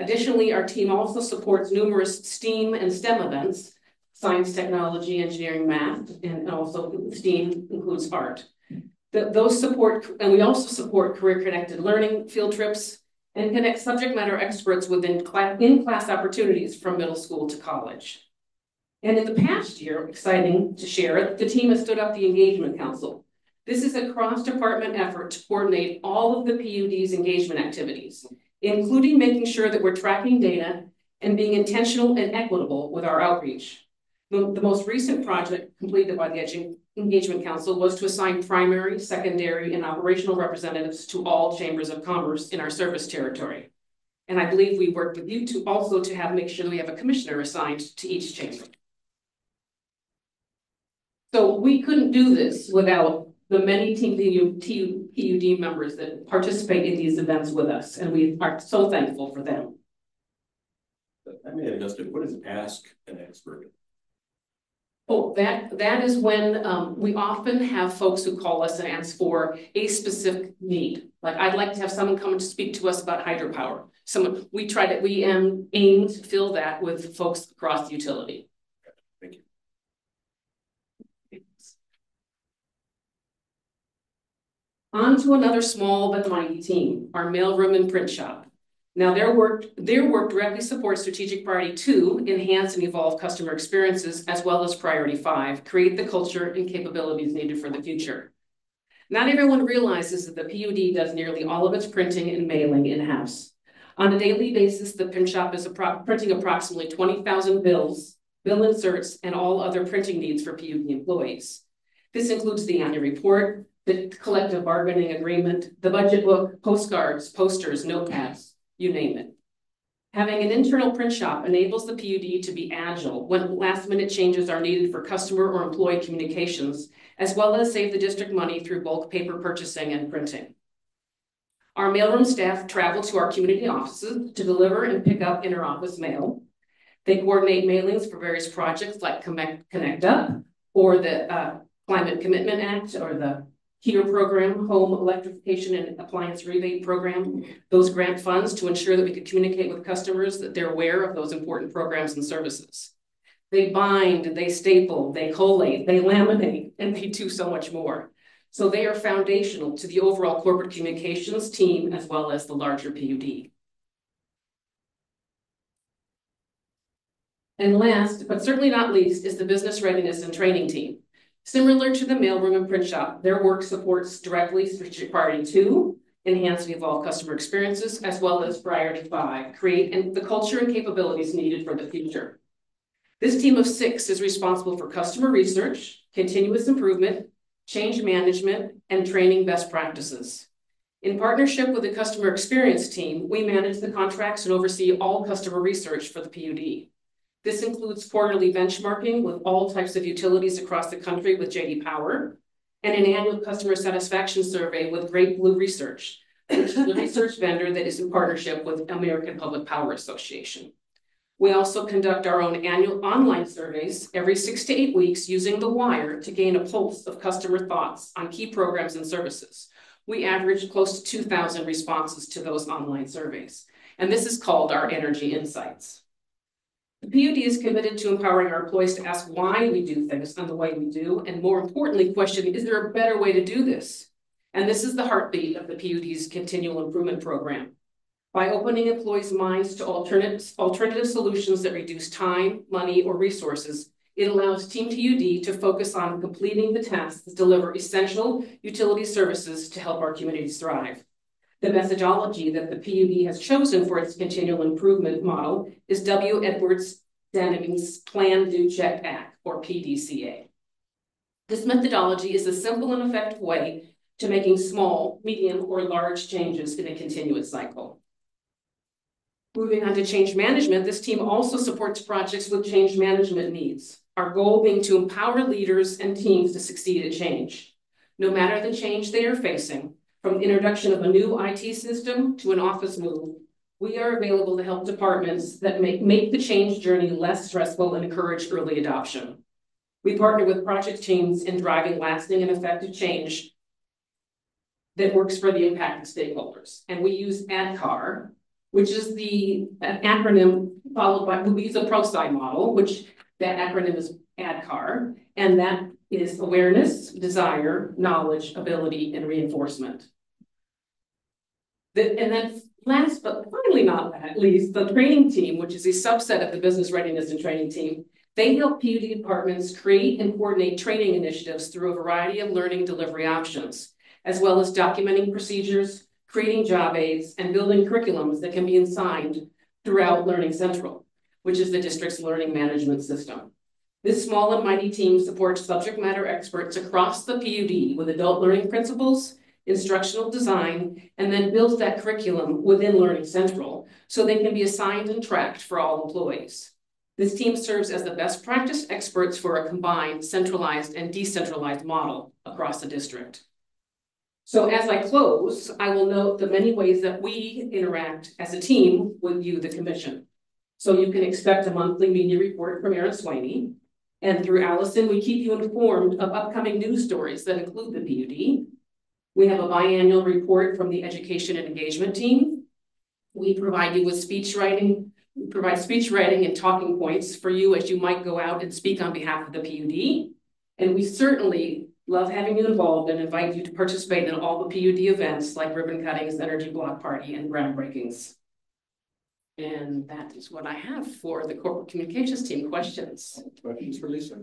Additionally, our team also supports numerous STEAM and STEM events, science, technology, engineering, math, and also STEAM includes art. The, those support, and we also support career-connected learning, field trips, and connect subject matter experts within class, in-class opportunities from middle school to college. And in the past year, exciting to share, the team has stood up the Engagement Council. This is a cross-department effort to coordinate all of the P U D's engagement activities, including making sure that we're tracking data and being intentional and equitable with our outreach. The, the most recent project completed by the Engagement Council was to assign primary, secondary, and operational representatives to all chambers of commerce in our service territory. And I believe we worked with you to also to have make sure that we have a commissioner assigned to each chamber. So we couldn't do this without the many team P U D members that participate in these events with us, and we are so thankful for them. I may have missed it. What is Ask an Expert? Oh, that that is when um, we often have folks who call us and ask for a specific need. Like, I'd like to have someone come to speak to us about hydropower. Someone we try to we um, aim to fill that with folks across the utility. Thank you. On to another small but mighty team, our mailroom and print shop. Now their work, their work directly supports strategic priority two, enhance and evolve customer experiences, as well as priority five, create the culture and capabilities needed for the future. Not everyone realizes that the P U D does nearly all of its printing and mailing in-house. On a daily basis, the print shop is appro- printing approximately twenty thousand bills, bill inserts, and all other printing needs for P U D employees. This includes the annual report, the collective bargaining agreement, the budget book, postcards, posters, notepads, you name it. Having an internal print shop enables the P U D to be agile when last minute changes are needed for customer or employee communications, as well as save the district money through bulk paper purchasing and printing. Our mailroom staff travel to our community offices to deliver and pick up inter-office mail. They coordinate mailings for various projects like Connect, Connect Up, or the uh, Climate Commitment Act, or the HEAR program, Home Electrification and Appliance Rebate Program, those grant funds to ensure that we could communicate with customers that they're aware of those important programs and services. They bind, they staple, they collate, they laminate, and they do so much more. So they are foundational to the overall corporate communications team as well as the larger P U D. And last, but certainly not least, is the business readiness and training team. Similar to the mailroom and print shop, their work supports directly strategic priority two, enhance and evolve customer experiences, as well as priority five, create and the culture and capabilities needed for the future. This team of six is responsible for customer research, continuous improvement, change management, and training best practices. In partnership with the customer experience team, we manage the contracts and oversee all customer research for the P U D. This includes quarterly benchmarking with all types of utilities across the country with J D Power, and an annual customer satisfaction survey with Great Blue Research, which is the research vendor that is in partnership with American Public Power Association. We also conduct our own annual online surveys every six to eight weeks using The Wire to gain a pulse of customer thoughts on key programs and services. We average close to two thousand responses to those online surveys, and this is called our Energy Insights. The P U D is committed to empowering our employees to ask why we do things and the way we do, and more importantly, question, is there a better way to do this? And this is the heartbeat of the P U D's continual improvement program. By opening employees' minds to alternate, alternative solutions that reduce time, money, or resources, it allows Team P U D to focus on completing the tasks that deliver essential utility services to help our communities thrive. The methodology that the P U D has chosen for its continual improvement model is W. Edwards Deming's Plan, Do, Check, Act, or P D C A. This methodology is a simple and effective way to making small, medium, or large changes in a continuous cycle. Moving on to change management, this team also supports projects with change management needs, our goal being to empower leaders and teams to succeed at change. No matter the change they are facing, from the introduction of a new I T system to an office move, we are available to help departments that make, make the change journey less stressful and encourage early adoption. We partner with project teams in driving lasting and effective change that works for the impacted stakeholders. And we use A D C A R, which is the an acronym followed by, we use a ProSci model, which that acronym is A D K A R, and that is awareness, desire, knowledge, ability, and reinforcement. The, and then last but finally not least, the training team, which is a subset of the business readiness and training team, they help P U D departments create and coordinate training initiatives through a variety of learning delivery options, as well as documenting procedures, creating job aids, and building curriculums that can be assigned throughout Learning Central, which is the district's learning management system. This small and mighty team supports subject matter experts across the P U D with adult learning principles, instructional design, and then builds that curriculum within Learning Central so they can be assigned and tracked for all employees. This team serves as the best practice experts for a combined centralized and decentralized model across the district. So as I close, I will note the many ways that we interact as a team with you, the commission. So you can expect a monthly media report from Erin Swaney. And through Allison, we keep you informed of upcoming news stories that include the P U D. We have a biannual report from the Education and Engagement team. We provide you with speech writing, we provide speech writing and talking points for you as you might go out and speak on behalf of the P U D. And we certainly love having you involved and invite you to participate in all the P U D events like ribbon cuttings, energy block party, and groundbreakings. And that is what I have for the corporate communications team. Questions? Questions for Lisa?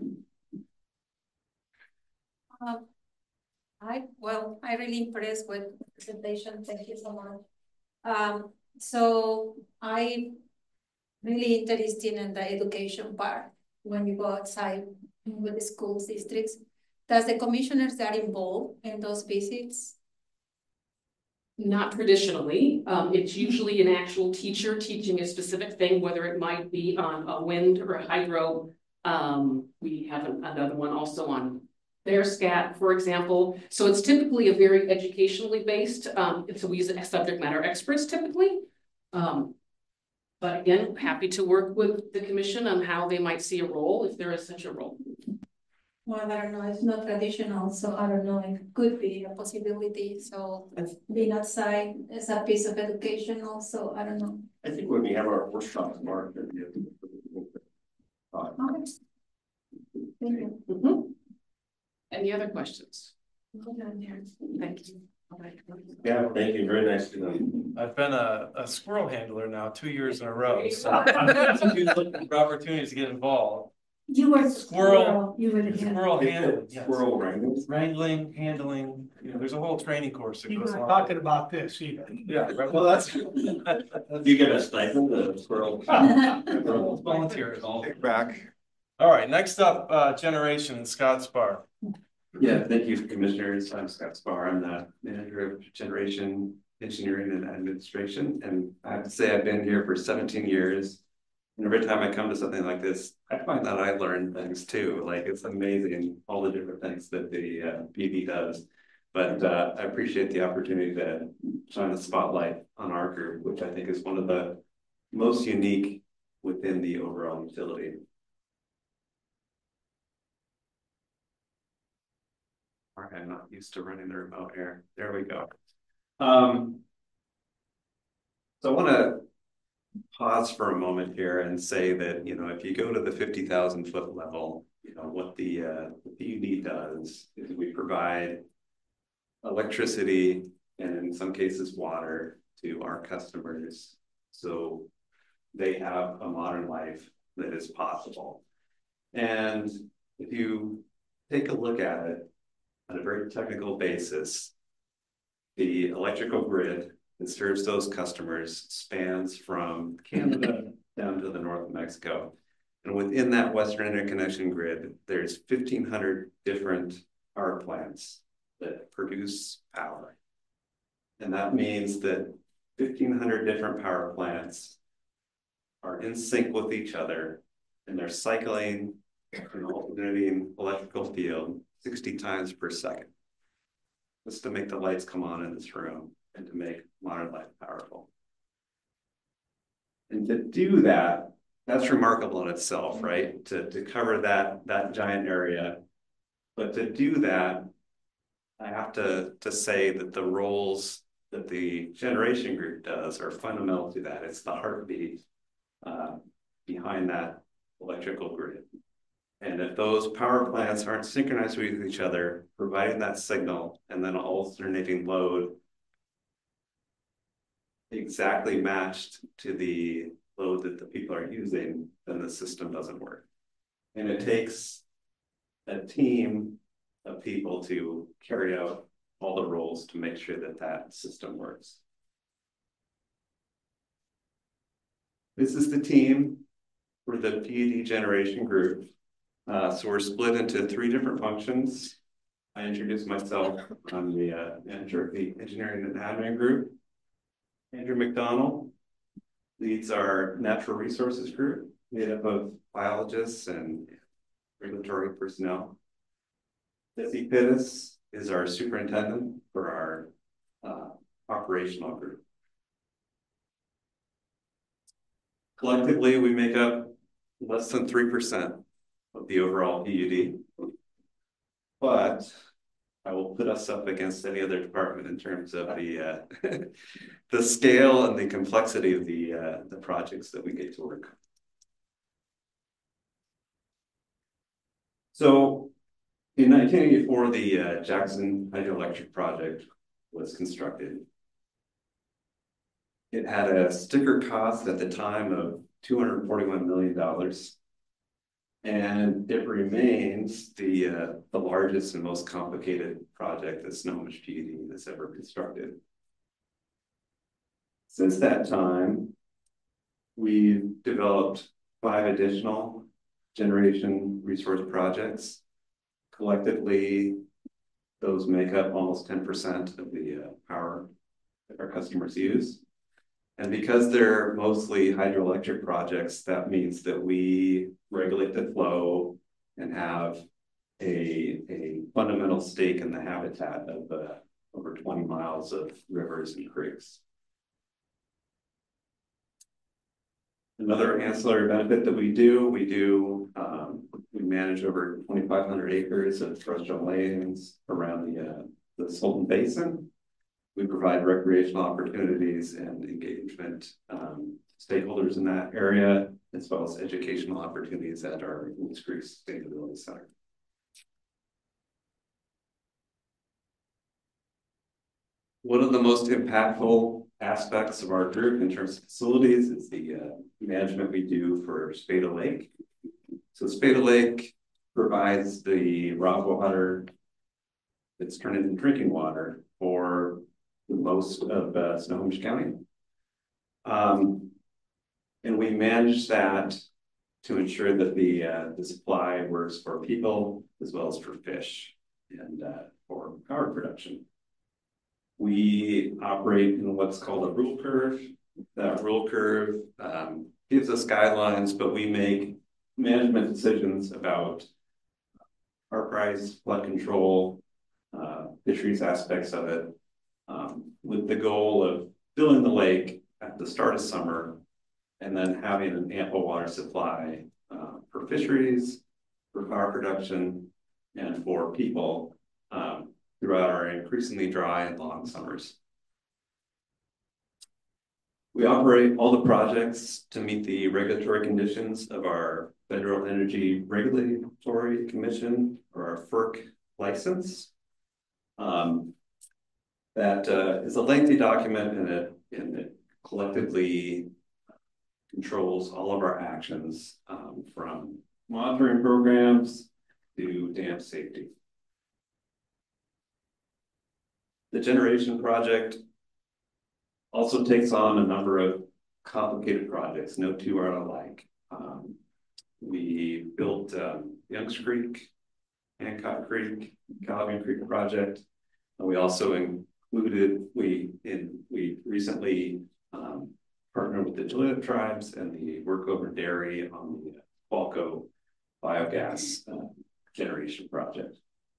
Um, I, well, I really impressed with the presentation. Thank you so much. Um, so I really interested in the education part when you go outside with the schools, districts. Does the commissioners that involved in those visits? Not traditionally. Um, it's usually an actual teacher teaching a specific thing, whether it might be on a wind or a hydro. Um, we have another one also on their scat, for example. So it's typically a very educationally based, um, so we use subject matter experts typically. Um, but again, happy to work with the commission on how they might see a role if there is such a role. Well, I don't know, it's not traditional, so I don't know, it could be a possibility. So being outside is a piece of education also, I don't know. I think when we have our workshops, Mark, that'd be a- uh, Okay. Thank you. Mm-hmm. Any other questions? Thank you. Yeah, thank you. Very nice to know. I've been a, a squirrel handler now two years in a row, so I'm looking for opportunities to get involved. You were Squirrel- squirrel, you would have. Squirrel handling, yes. Squirrel wrangling. Wrangling, handling, you know, there's a whole training course that You're goes not along. talking about this either. Yeah, right, well, that's. Do you get a stipend, the squirrel? It's volunteer at all. Take back. All right, next up, uh, Generation, Scott Spar. Yeah, thank you, Commissioners. I'm Scott Spar. I'm the manager of Generation Engineering and Administration. And I have to say, I've been here for seventeen years. And every time I come to something like this, I find that I learn things too. Like, it's amazing, all the different things that the uh, P D does. But uh, I appreciate the opportunity to shine a spotlight on our group, which I think is one of the most unique within the overall utility. All right, I'm not used to running the remote here. There we go. Um, so I want to pause for a moment here and say that, you know, if you go to the fifty thousand foot level, you know, what the, uh, the P U D does is we provide electricity and in some cases water to our customers. So they have a modern life that is possible. And if you take a look at it on a very technical basis, the electrical grid that serves those customers spans from Canada down to the north of Mexico. And within that Western Interconnection grid, there's fifteen hundred different power plants that produce power. And that means that fifteen hundred different power plants are in sync with each other, and they're cycling an alternating electrical field sixty times per second. Just to make the lights come on in this room and to make modern life powerful. And to do that, that's remarkable in itself, right? To, to cover that, that giant area. But to do that, I have to, to say that the roles that the generation group does are fundamental to that. It's the heartbeat uh, behind that electrical grid. And if those power plants aren't synchronized with each other, providing that signal and then alternating load exactly matched to the load that the people are using, then the system doesn't work. And it takes a team of people to carry out all the roles to make sure that that system works. This is the team for the P U D generation group. Uh, so we're split into three different functions. I introduced myself. I'm the uh, manager of the engineering and admin group. Andrew McDonald leads our natural resources group, made up of biologists and regulatory personnel. Jesse Pittis is our superintendent for our uh, operational group. Collectively, we make up less than three percent of the overall P U D, but I will put us up against any other department in terms of the uh, the scale and the complexity of the uh, the projects that we get to work. So, in nineteen eighty-four, the uh, Jackson Hydroelectric Project was constructed. It had a sticker cost at the time of two hundred forty-one million dollars. And it remains the uh, the largest and most complicated project that Snohomish P U D has ever constructed. Since that time, we've developed five additional generation resource projects. Collectively, those make up almost ten percent of the uh, power that our customers use. And because they're mostly hydroelectric projects, that means that we regulate the flow and have a, a fundamental stake in the habitat of uh, over twenty miles of rivers and creeks. Another ancillary benefit that we do, we do, um, we manage over twenty-five hundred acres of terrestrial lands around the, uh, the Sultan Basin. We provide recreational opportunities and engagement um, stakeholders in that area, as well as educational opportunities at our Woods Creek Sustainability Center. One of the most impactful aspects of our group in terms of facilities is the uh, management we do for Spada Lake. So Spada Lake provides the raw water that's turned into drinking water for most of uh, Snohomish County. Um, and we manage that to ensure that the, uh, the supply works for people as well as for fish and uh, for power production. We operate in what's called a rule curve. That rule curve um, gives us guidelines, but we make management decisions about our price, flood control, uh, fisheries aspects of it, um, with the goal of filling the lake at the start of summer and then having an ample water supply uh, for fisheries, for power production, and for people um, throughout our increasingly dry and long summers. We operate all the projects to meet the regulatory conditions of our Federal Energy Regulatory Commission, or our FERC license. Um, that uh, is a lengthy document, and it, and it collectively controls all of our actions, um, from monitoring programs to dam safety. The generation project also takes on a number of complicated projects. No two are alike. Um, we built um, Youngs Creek, Hancock Creek, Caliban Creek project. And we also included, we in we recently um, partnered with the Jalip tribes and the Workover Dairy on the Qualco biogas uh, generation project.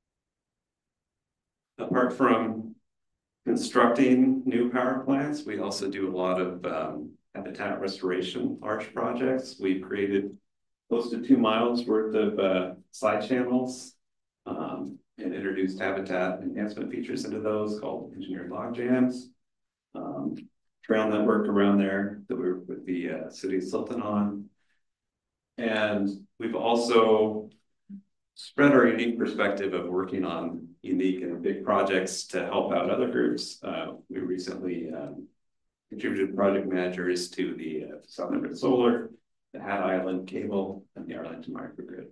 Apart from constructing new power plants, we also do a lot of um, habitat restoration, large projects. We've created close to two miles worth of uh, side channels um, and introduced habitat enhancement features into those called engineered log jams. um, trail network around there that we're with the uh, city of Sultan on. And we've also spread our unique perspective of working on unique and big projects to help out other groups. Uh, we recently um, contributed project managers to the uh, South Everett Solar, the Hat Island Cable, and the Arlington Microgrid.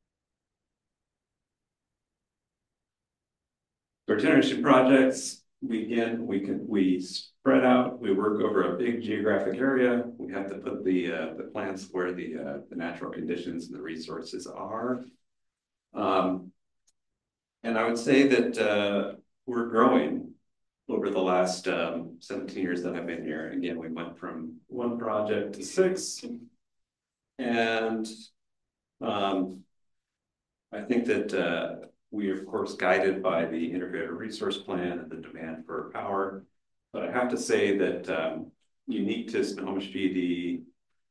For generation projects, we again we can we spread out. We work over a big geographic area. We have to put the uh, the plants where the uh, the natural conditions and the resources are. Um, and I would say that uh, we're growing over the last um, seventeen years that I've been here. Again, we went from one project to six, and um, I think that. Uh, We are, of course, guided by the integrated resource plan and the demand for power. But I have to say that um, unique to Snohomish P D,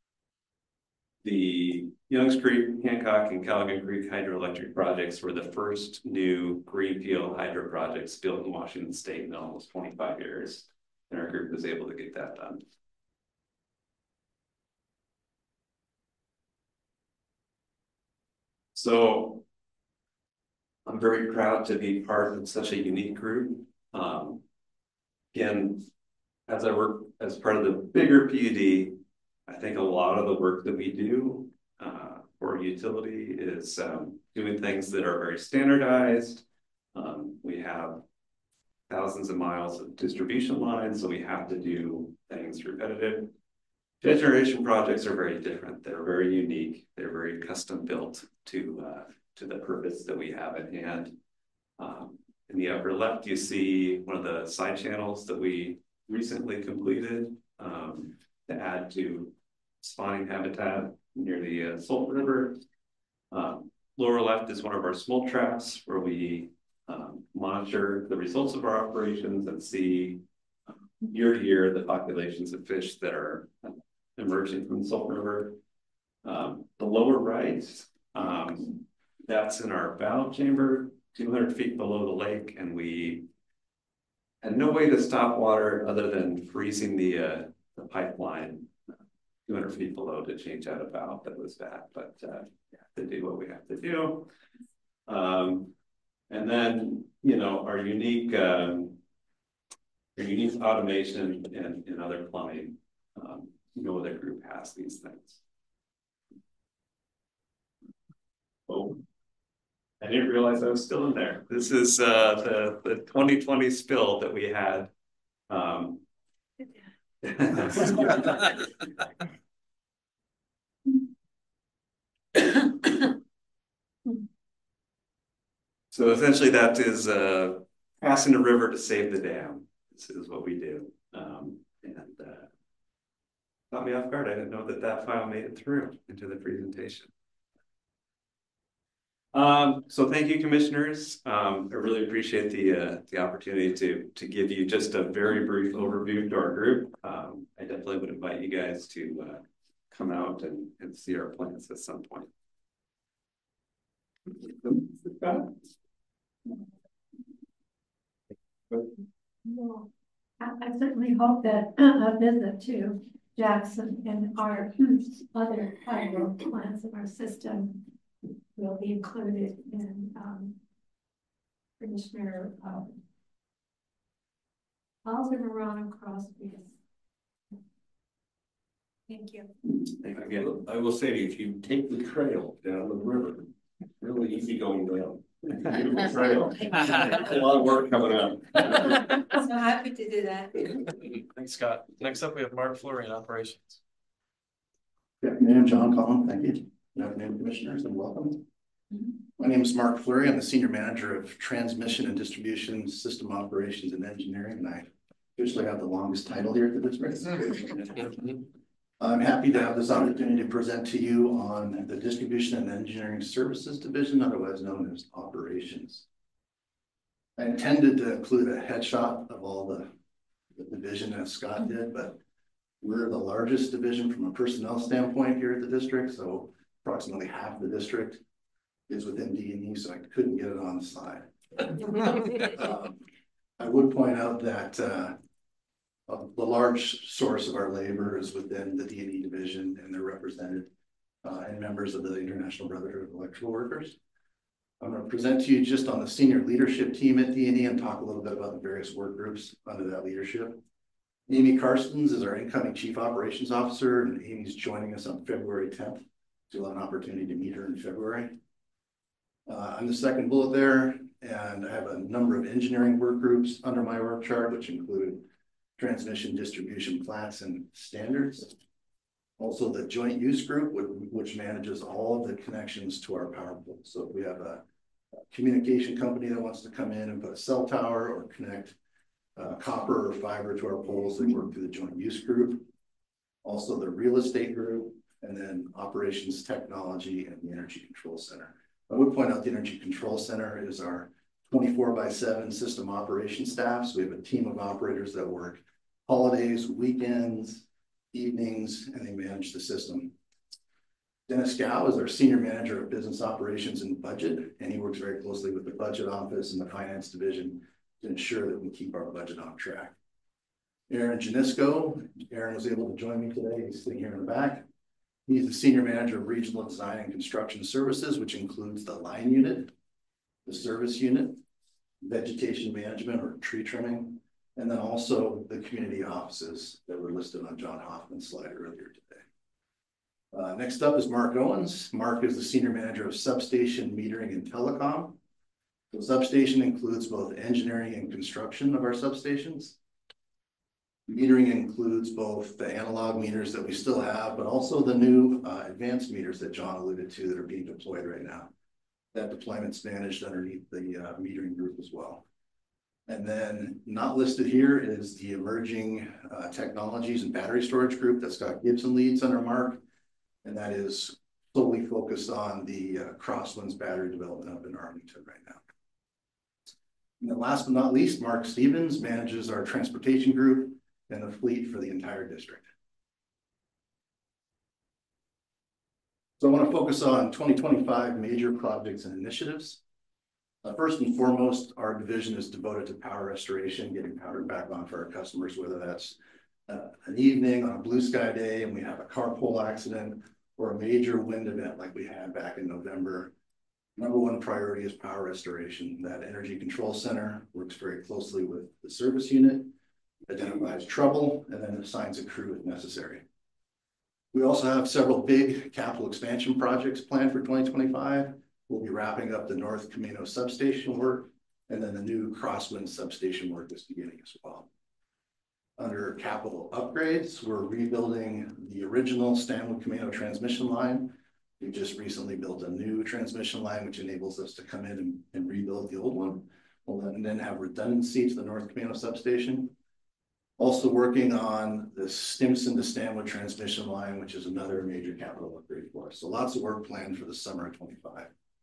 the Youngs Creek, Hancock, and Callaghan Creek hydroelectric projects were the first new greenfield hydro projects built in Washington State in almost twenty-five years. And our group was able to get that done. So I'm very proud to be part of such a unique group. Um, again, as I work as part of the bigger P U D, I think a lot of the work that we do uh, for utility is um, doing things that are very standardized. Um, we have thousands of miles of distribution lines, so we have to do things repetitive. Generation projects are very different. They're very unique. They're very custom built to uh, to the purpose that we have at hand. Um, in the upper left, you see one of the side channels that we recently completed um, to add to spawning habitat near the uh, Salt River. Um, lower left is one of our smolt traps where we um, monitor the results of our operations and see um, year to year the populations of fish that are emerging from the Salt River. Um, the lower right, um, that's in our valve chamber, two hundred feet below the lake, and we had no way to stop water other than freezing the uh, the pipeline two hundred feet below to change out a valve that was bad, but uh, we have to do what we have to do. Um, and then, you know, our unique, um, our unique automation and, and other plumbing, um, no other group has these things. Oh. I didn't realize I was still in there. This is uh, the, the twenty twenty spill that we had. Um, so essentially that is uh, passing the river to save the dam. This is what we do. Um, and uh, caught me off guard. I didn't know that that file made it through into the presentation. Um, so thank you, commissioners. Um, I really appreciate the uh, the opportunity to to give you just a very brief overview to our group. Um, I definitely would invite you guys to uh, come out and, and see our plants at some point. Well, I, I certainly hope that a visit to Jackson and our other hydro plants in our system will be included in um, Commissioner um, Alderman Ron Crosby's. Thank you. Thank you. I will say to you, if you take the trail down the river, it's really easy going down. Beautiful trail. A lot of work coming up. So happy to do that. Thanks, Scott. Next up, we have Mark Fleury in operations. Good afternoon, John Collin. Thank you. Good afternoon, commissioners, and welcome. Mm-hmm. My name is Mark Fleury. I'm the Senior Manager of Transmission and Distribution System Operations and Engineering, and I officially have the longest title here at the district. I'm happy to have this opportunity to present to you on the Distribution and Engineering Services Division, otherwise known as Operations. I intended to include a headshot of all the, the division as Scott did, but we're the largest division from a personnel standpoint here at the district, so approximately half the district is within D and E, so I couldn't get it on the slide. um, I would point out that uh, Uh, the large source of our labor is within the D and E division, and they're represented uh, and members of the International Brotherhood of Electrical Workers. I'm going to present to you just on the senior leadership team at D and E and talk a little bit about the various work groups under that leadership. Amy Karstens is our incoming Chief Operations Officer, and Amy's joining us on February tenth. So you'll have an opportunity to meet her in February. Uh, I'm the second bullet there, and I have a number of engineering work groups under my work chart, which include transmission, distribution, plats, and standards. Also, the joint use group, which manages all of the connections to our power poles. So if we have a, a communication company that wants to come in and put a cell tower or connect uh, copper or fiber to our poles, they work through the joint use group. Also, the real estate group, and then operations technology and the energy control center. I would point out the energy control center is our twenty-four by seven system operation staff. So we have a team of operators that work holidays, weekends, evenings, and they manage the system. Dennis Gow is our Senior Manager of Business Operations and Budget, and he works very closely with the Budget Office and the Finance Division to ensure that we keep our budget on track. Aaron Janisco, Aaron was able to join me today. He's sitting here in the back. He's the Senior Manager of Regional Design and Construction Services, which includes the line unit, the service unit, vegetation management or tree trimming, and then also the community offices that were listed on John Hoffman's slide earlier today. Uh, next up is Mark Owens. Mark is the Senior Manager of Substation Metering and Telecom. The substation includes both engineering and construction of our substations. Metering includes both the analog meters that we still have, but also the new uh, advanced meters that John alluded to that are being deployed right now. That deployment's managed underneath the uh, metering group as well. And then not listed here is the emerging uh, technologies and battery storage group that Scott Gibson leads under Mark. And that is solely focused on the uh, Crosswinds battery development up in Arlington right now. And then last but not least, Mark Stevens manages our transportation group and the fleet for the entire district. So I want to focus on twenty twenty-five major projects and initiatives. Uh, first and foremost, our division is devoted to power restoration, getting power back on for our customers, whether that's uh, an evening on a blue sky day and we have a car pole accident or a major wind event like we had back in November. Number one priority is power restoration. That Energy Control Center works very closely with the service unit, identifies trouble, and then assigns a crew if necessary. We also have several big capital expansion projects planned for twenty twenty-five. We'll be wrapping up the North Camino substation work, and then the new Crosswind substation work is beginning as well. Under capital upgrades, we're rebuilding the original Stanwood Camino transmission line. We just recently built a new transmission line, which enables us to come in and, and rebuild the old one. We'll then, then have redundancy to the North Camino substation. Also working on the Stimson to Stanwood transmission line, which is another major capital upgrade for us. So lots of work planned for the summer of twenty-five.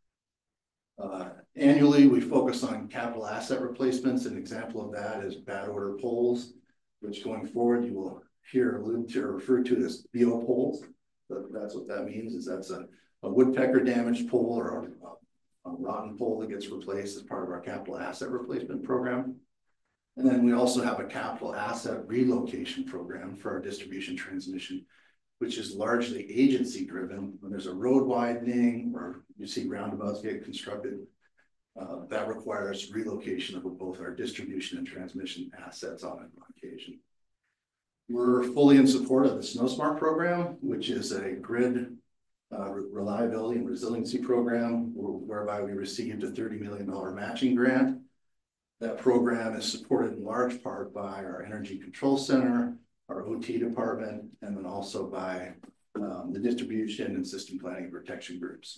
Uh, annually, we focus on capital asset replacements. An example of that is bad order poles, which going forward you will hear alluded to or referred to as B O poles. But that's what that means, is that's a, a woodpecker damaged pole or a, a rotten pole that gets replaced as part of our capital asset replacement program. And then we also have a capital asset relocation program for our distribution transmission, which is largely agency driven. When there's a road widening or you see roundabouts get constructed, uh, that requires relocation of both our distribution and transmission assets on, on occasion. We're fully in support of the SnowSmart program, which is a grid uh, reliability and resiliency program whereby we received a thirty million dollar matching grant. That program is supported in large part by our Energy Control Center, our O T department, and then also by um, the distribution and system planning and protection groups.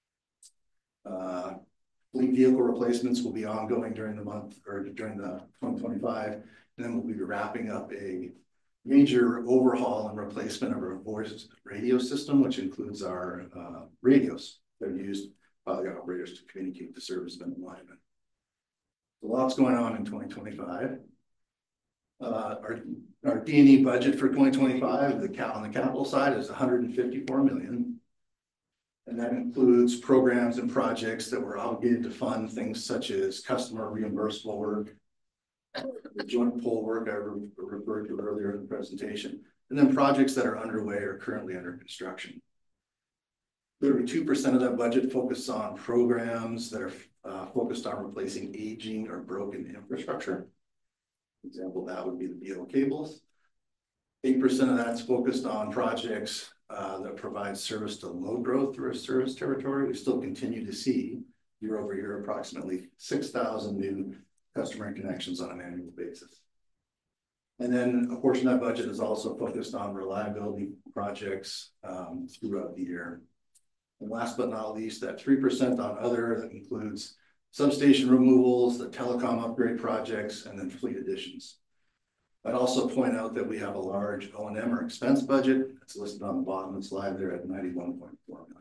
Uh, fleet vehicle replacements will be ongoing during the month or during the twenty twenty-five. And then we'll be wrapping up a major overhaul and replacement of our voice radio system, which includes our uh, radios that are used by the operators to communicate to servicemen and linemen. Lots going on in twenty twenty-five. Uh, our, our D and E budget for twenty twenty-five, the cap on the capital side is one hundred fifty-four million. And that includes programs and projects that we're obligated to fund, things such as customer reimbursable work, the joint poll work I re referred to earlier in the presentation, and then projects that are underway or currently under construction. thirty-two percent of that budget focuses on programs that are uh, focused on replacing aging or broken infrastructure. For example, that would be the B O cables. eight percent of that's focused on projects uh, that provide service to load growth through our service territory. We still continue to see year over year approximately six thousand new customer connections on an annual basis. And then a portion of that budget is also focused on reliability projects um, throughout the year. And last but not least, that three percent on other, that includes substation removals, the telecom upgrade projects, and then fleet additions. I'd also point out that we have a large O and M or expense budget. It's listed on the bottom of the slide there at ninety-one point four million.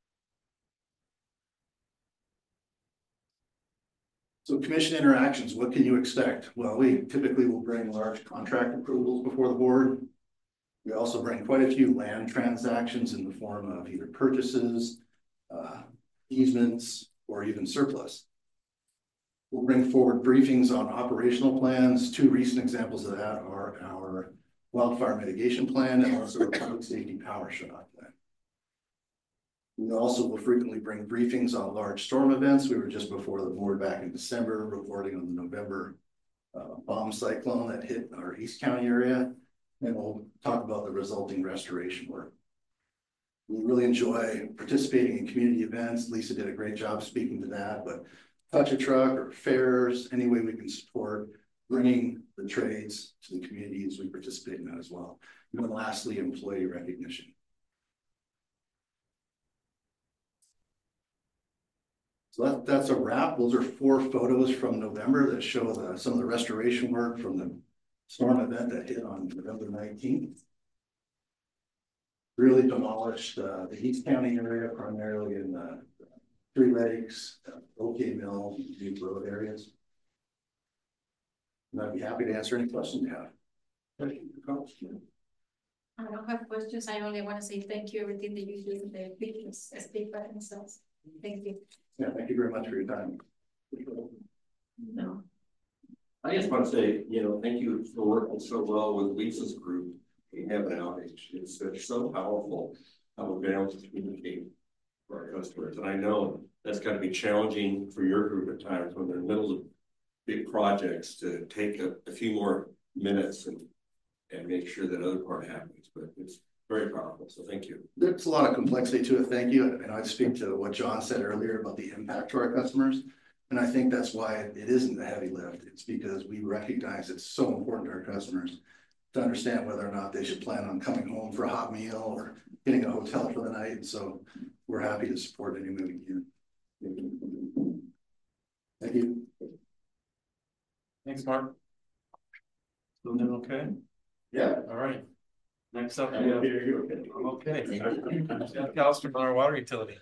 So commission interactions, what can you expect? Well, we typically will bring large contract approvals before the board. We also bring quite a few land transactions in the form of either purchases, uh, easements, or even surplus. We'll bring forward briefings on operational plans. Two recent examples of that are our wildfire mitigation plan and also our public safety power shutoff plan. We also will frequently bring briefings on large storm events. We were just before the board back in December reporting on the November uh, bomb cyclone that hit our East County area. And we'll talk about the resulting restoration work. We really enjoy participating in community events. Lisa did a great job speaking to that, but touch a truck or fairs, any way we can support bringing the trades to the communities we participate in that as well. And then lastly, employee recognition. So that, that's a wrap. Those are four photos from November that show the, some of the restoration work from the storm event that hit on November nineteenth. Really demolished uh, the East County area, primarily in the Three Lakes, uh, OK Mill, Duke Road areas. And I'd be happy to answer any questions you have. I don't have questions. I only want to say thank you. Everything that you do, the videos speak by themselves. Thank you. Yeah, thank you very much for your time. No. I just want to say, you know, thank you for working so well with Lisa's group. We have an outage. It's, it's so powerful how we've been able to communicate for our customers. And I know that's got to be challenging for your group at times when they're in the middle of big projects to take a, a few more minutes and, and make sure that other part happens. But it's very powerful. So thank you. There's a lot of complexity to it. Thank you. And I'd speak to what John said earlier about the impact to our customers. And I think that's why it isn't a heavy lift. It's because we recognize it's so important to our customers to understand whether or not they should plan on coming home for a hot meal or getting a hotel for the night. And so we're happy to support any way we can. Thank you. Thanks, Mark. Still doing okay? Yeah. All right. Next up, I'm we have, okay. Are you okay? I'm okay. Jeff Kallstrom on our water utility.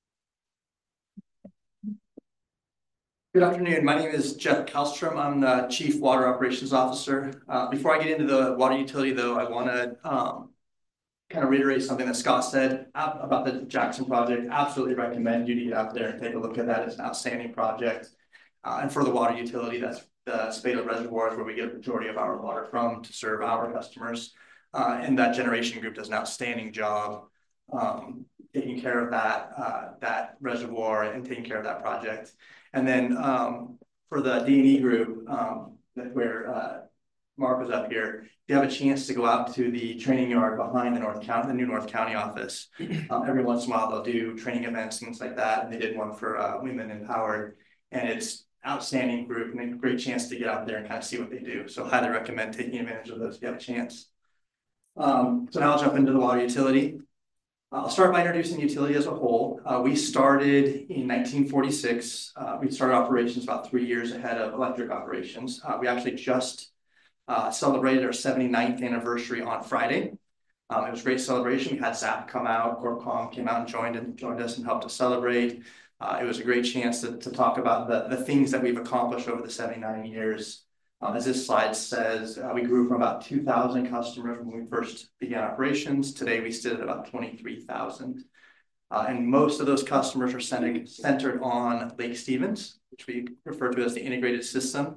Good afternoon. My name is Jeff Kallstrom. I'm the Chief Water Operations Officer. Uh, before I get into the water utility, though, I want to um, kind of reiterate something that Scott said about the Jackson project. Absolutely recommend you to get out there and take a look at that. It's an outstanding project. Uh, and for the water utility, that's the Spaded Reservoir, where we get a majority of our water from to serve our customers. Uh, and that generation group does an outstanding job um, taking care of that, uh, that reservoir and taking care of that project. And then um, for the D and E group, um, where uh, Mark was up here, if you have a chance to go out to the training yard behind the North County, the new North County office, um, every once in a while they'll do training events, things like that. And they did one for uh, Women Empowered, and it's outstanding group and a great chance to get out there and kind of see what they do. So highly recommend taking advantage of those if you have a chance. Um, so now I'll jump into the water utility. I'll start by introducing the utility as a whole. Uh, we started in nineteen forty-six. Uh, we started operations about three years ahead of electric operations. Uh, we actually just uh, celebrated our seventy-ninth anniversary on Friday. Um, it was a great celebration. We had Z A P come out, Corpcom came out and joined and joined us and helped us celebrate. Uh, it was a great chance to, to talk about the, the things that we've accomplished over the seventy-nine years. Um, as this slide says, uh, we grew from about two thousand customers when we first began operations. Today, we stood at about twenty-three thousand. Uh, and most of those customers are centered, centered on Lake Stevens, which we refer to as the integrated system.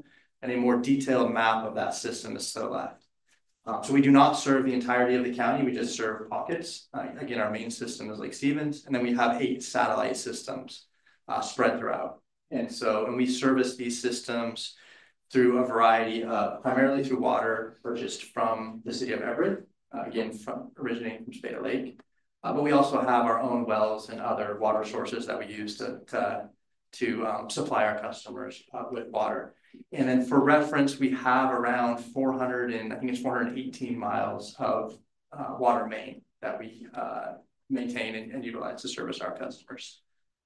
and a more detailed map of that system is to the left. Uh, so we do not serve the entirety of the county, we just serve pockets. Uh, again, our main system is Lake Stevens, and then we have eight satellite systems uh, spread throughout. And so, and we service these systems through a variety of, primarily through water purchased from the city of Everett, uh, again, from originating from Spada Lake. Uh, but we also have our own wells and other water sources that we use to, to, to um, supply our customers uh, with water. And then for reference, we have around four hundred and I think it's four hundred eighteen miles of uh, water main that we uh, maintain and, and utilize to service our customers.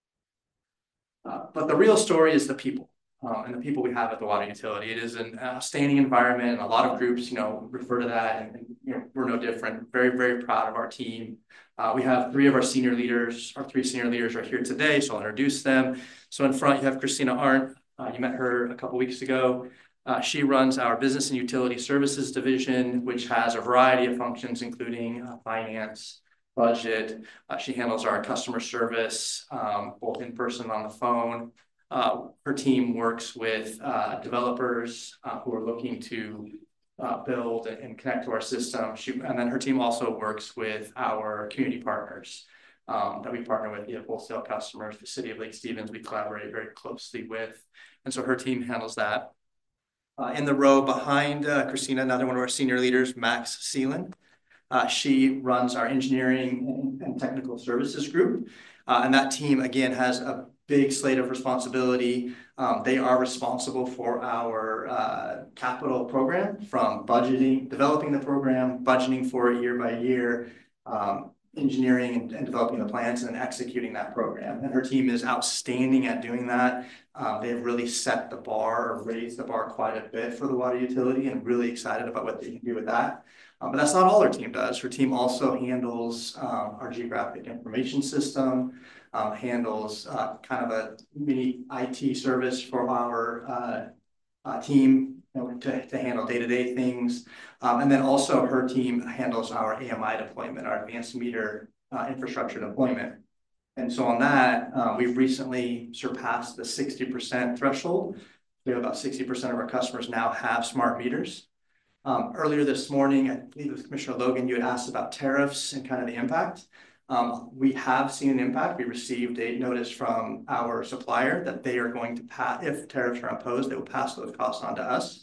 Uh, but the real story is the people um, and the people we have at the water utility. It is an outstanding environment, and a lot of groups, you know, refer to that, and, and you know, we're no different. Very, very proud of our team. Uh, we have three of our senior leaders. Our three senior leaders are here today, so I'll introduce them. So in front, you have Christina Arndt. Uh, you met her a couple weeks ago. Uh, she runs our Business and Utility Services Division, which has a variety of functions, including uh, finance, budget. Uh, she handles our customer service, um, both in person and on the phone. Uh, her team works with uh, developers uh, who are looking to uh, build and connect to our system. She, and then her team also works with our community partners um, that we partner with, the wholesale customers, the city of Lake Stevens, we collaborate very closely with. And so her team handles that. Uh, in the row behind uh, Christina, another one of our senior leaders, Max Seelan. Uh, she runs our engineering and, and technical services group. Uh, and that team, again, has a big slate of responsibility. Um, they are responsible for our uh, capital program, from budgeting, developing the program, budgeting for it year by year, um, engineering and, and developing the plans, and then executing that program. And her team is outstanding at doing that. Um, they've really set the bar, or raised the bar quite a bit for the water utility, and really excited about what they can do with that. Um, but that's not all her team does. Her team also handles um, our geographic information system, um, handles uh, kind of a mini I T service for our uh, uh, team, you know, to, to handle day-to-day things. Um, and then also her team handles our A M I deployment, our advanced meter uh, infrastructure deployment. And so on that, uh, we've recently surpassed the sixty percent threshold. We have about sixty percent of our customers now have smart meters. Um, earlier this morning, I believe with Commissioner Logan, you had asked about tariffs and kind of the impact. Um, we have seen an impact. We received a notice from our supplier that they are going to pass, if tariffs are imposed, they will pass those costs on to us.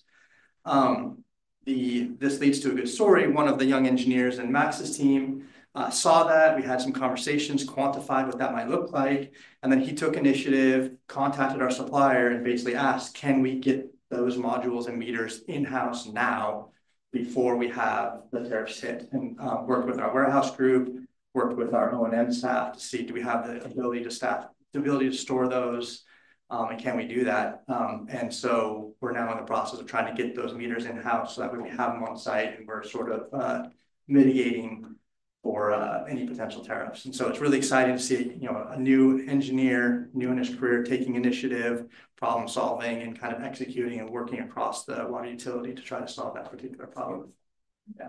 Um, the, this leads to a good story. One of the young engineers in Max's team uh, saw that. We had some conversations, quantified what that might look like. And then he took initiative, contacted our supplier, and basically asked, can we get those modules and meters in-house now before we have the tariffs hit? And uh, worked with our warehouse group, worked with our O and M staff to see, do we have the ability to staff, the ability to store those, um, and can we do that? Um, and so we're now in the process of trying to get those meters in-house so that we have them on site, and we're sort of uh, mitigating for uh, any potential tariffs. And so it's really exciting to see, you know, a new engineer, new in his career, taking initiative, problem solving, and kind of executing and working across the water utility to try to solve that particular problem. Yeah.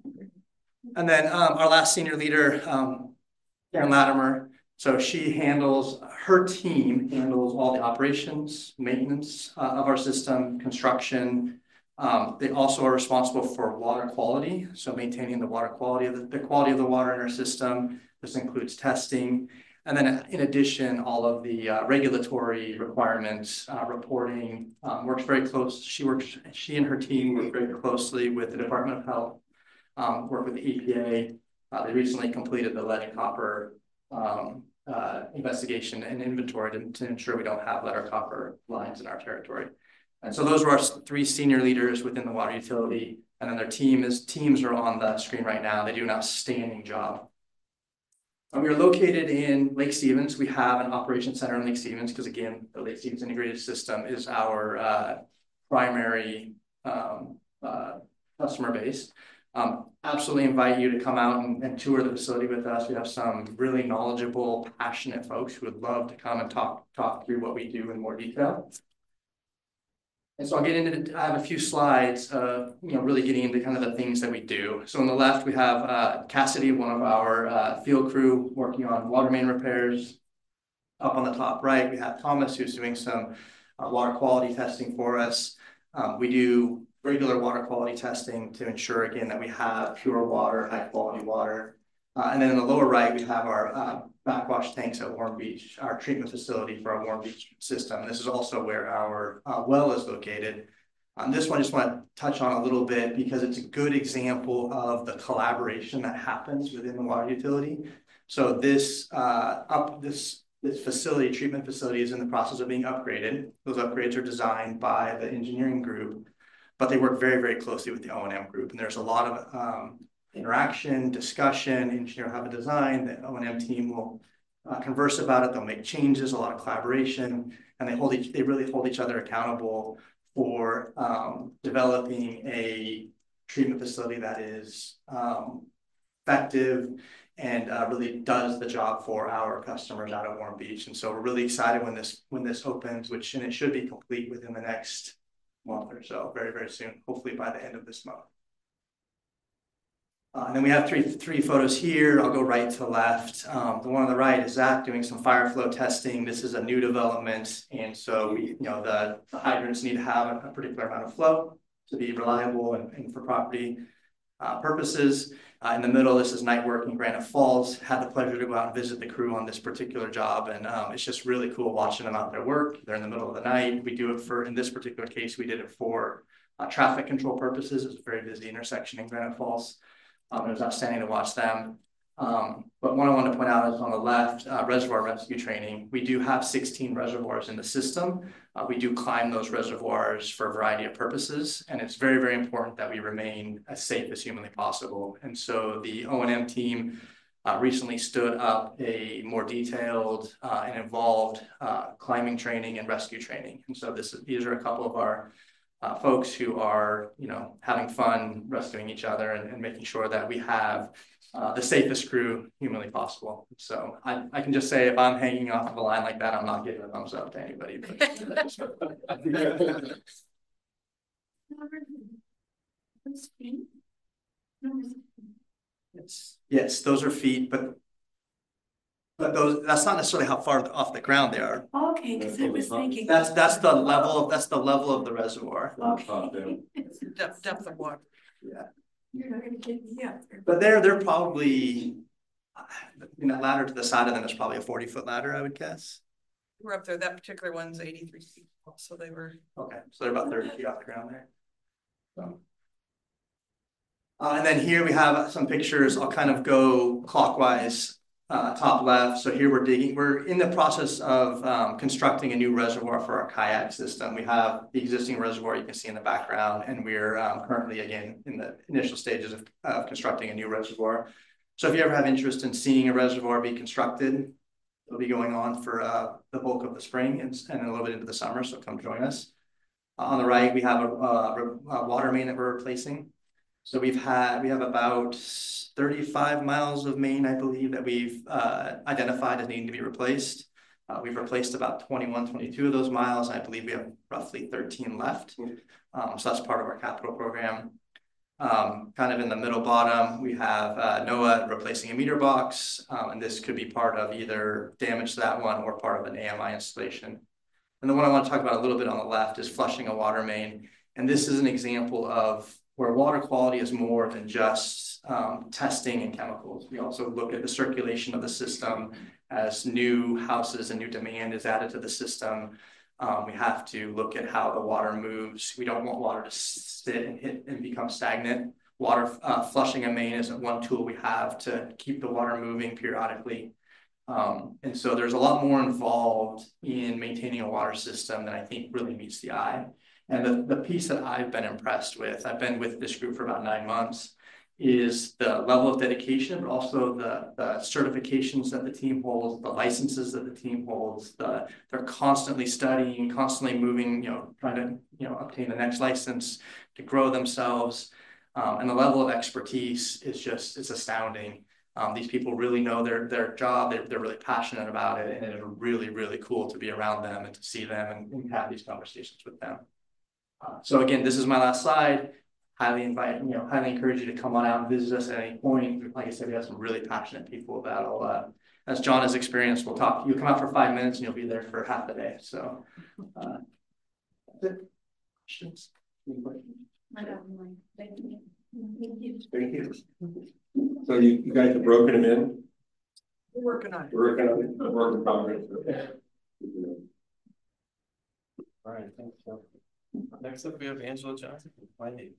And then um, our last senior leader, um, Karen Latimer. So she handles, her team handles all the operations, maintenance uh, of our system, construction. Um, they also are responsible for water quality. So maintaining the water quality of the, the quality of the water in our system. This includes testing. And then in addition, all of the uh, regulatory requirements, uh, reporting, um, works very close. She works, she and her team work very closely with the Department of Health, um, work with the E P A. Uh, they recently completed the lead and copper um, uh, investigation and inventory to, to ensure we don't have lead or copper lines in our territory. And so those were our three senior leaders within the water utility. And then their team is teams are on the screen right now. They do an outstanding job. And we are located in Lake Stevens. We have an operations center in Lake Stevens because, again, the Lake Stevens Integrated System is our uh, primary um, uh, customer base. Um, absolutely invite you to come out and, and tour the facility with us. We have some really knowledgeable, passionate folks who would love to come and talk, talk through what we do in more detail. And so I'll get into, I have a few slides, uh, you know, really getting into kind of the things that we do. So on the left, we have uh, Cassidy, one of our uh, field crew working on water main repairs. Up on the top right, we have Thomas, who's doing some uh, water quality testing for us. Um, we do regular water quality testing to ensure, again, that we have pure water, high quality water. Uh, and then in the lower right, we have our uh, backwash tanks at Warm Beach, our treatment facility for our Warm Beach system. This is also where our uh, well is located. On this one, I just want to touch on a little bit because it's a good example of the collaboration that happens within the water utility. So this uh, up this this facility, treatment facility, is in the process of being upgraded. Those upgrades are designed by the engineering group, but they work very, very closely with the O and M group. And there's a lot of um, interaction, discussion. Engineer will have a design. The O and M team will uh, converse about it. They'll make changes. A lot of collaboration, and they hold each. They really hold each other accountable for um, developing a treatment facility that is um, effective and uh, really does the job for our customers out at Warm Beach. And so we're really excited when this when this opens, which and it should be complete within the next month or so, very, very soon, hopefully by the end of this month. Uh, and then we have three three photos here. I'll go right to left. Um, the one on the right is Zach doing some fire flow testing. This is a new development, and so we, you know, the, the hydrants need to have a, a particular amount of flow to be reliable and, and for property uh, purposes. Uh, in the middle, this is night work in Granite Falls. Had the pleasure to go out and visit the crew on this particular job, and um, it's just really cool watching them out there work. They're in the middle of the night. We do it for, in this particular case, we did it for uh, traffic control purposes. It's a very busy intersection in Granite Falls. Um, it was outstanding to watch them. Um, but what I want to point out is on the left, uh, reservoir rescue training. We do have sixteen reservoirs in the system. Uh, we do climb those reservoirs for a variety of purposes, and it's very, very important that we remain as safe as humanly possible. And so the O and M team uh, recently stood up a more detailed uh, and involved uh, climbing training and rescue training. And so this, these are a couple of our Uh, folks who are, you know, having fun rescuing each other and, and making sure that we have uh, the safest crew humanly possible. So I, I can just say if I'm hanging off of a line like that, I'm not giving a thumbs up to anybody. Yes, yes, those are feet, but But those, that's not necessarily how far off the ground they are. Okay, because I was thinking. That's that's the level of that's the level of the reservoir. Okay. Depth, depth of water. Yeah. You're not gonna get me up there. But they're they're probably in that ladder to the side of them is probably a forty foot ladder, I would guess. We're up there. That particular one's eighty-three feet, so they were. Okay, so they're about thirty feet off the ground there. So. Uh, and then here we have some pictures. I'll kind of go clockwise. Uh, top left. So here we're digging, we're in the process of um, constructing a new reservoir for our kayak system. We have the existing reservoir you can see in the background, and we're um, currently, again, in the initial stages of uh, constructing a new reservoir. So if you ever have interest in seeing a reservoir be constructed, it'll be going on for uh, the bulk of the spring and, and a little bit into the summer, so come join us. Uh, on the right, we have a, a, a water main that we're replacing. So we've had, we have about thirty-five miles of main, I believe, that we've uh, identified as needing to be replaced. Uh, we've replaced about twenty-one, twenty-two of those miles. I believe we have roughly thirteen left. Um, so that's part of our capital program. Um, kind of in the middle bottom, we have uh, NOAA replacing a meter box. Um, and this could be part of either damage to that one or part of an A M I installation. And the one I want to talk about a little bit on the left is flushing a water main. And this is an example of where water quality is more than just um, testing and chemicals. We also look at the circulation of the system as new houses and new demand is added to the system. Um, we have to look at how the water moves. We don't want water to sit and hit and become stagnant. Water uh, flushing a main is one tool we have to keep the water moving periodically. Um, and so there's a lot more involved in maintaining a water system than I think really meets the eye. And the, the piece that I've been impressed with, I've been with this group for about nine months, is the level of dedication, but also the, the certifications that the team holds, the licenses that the team holds. The, they're constantly studying, constantly moving, you know, trying to, you know, obtain the next license to grow themselves. Um, and the level of expertise is just, it's astounding. Um, these people really know their, their job. They're, they're really passionate about it. And it's really, really cool to be around them and to see them and, and have these conversations with them. Uh, so again, this is my last slide. Highly invite, you know, highly encourage you to come on out and visit us at any point. Like I said, we have some really passionate people that'll, uh, as John has experienced, we'll talk. You'll come out for five minutes and you'll be there for half the day. So uh, that's it. Questions? Any questions? I don't know. Thank you. Thank you. So you, you guys have broken them in? We're working on it. We're working on it, work in progress. All right, thanks, Joe. Next up, we have Angela Johnson, my name.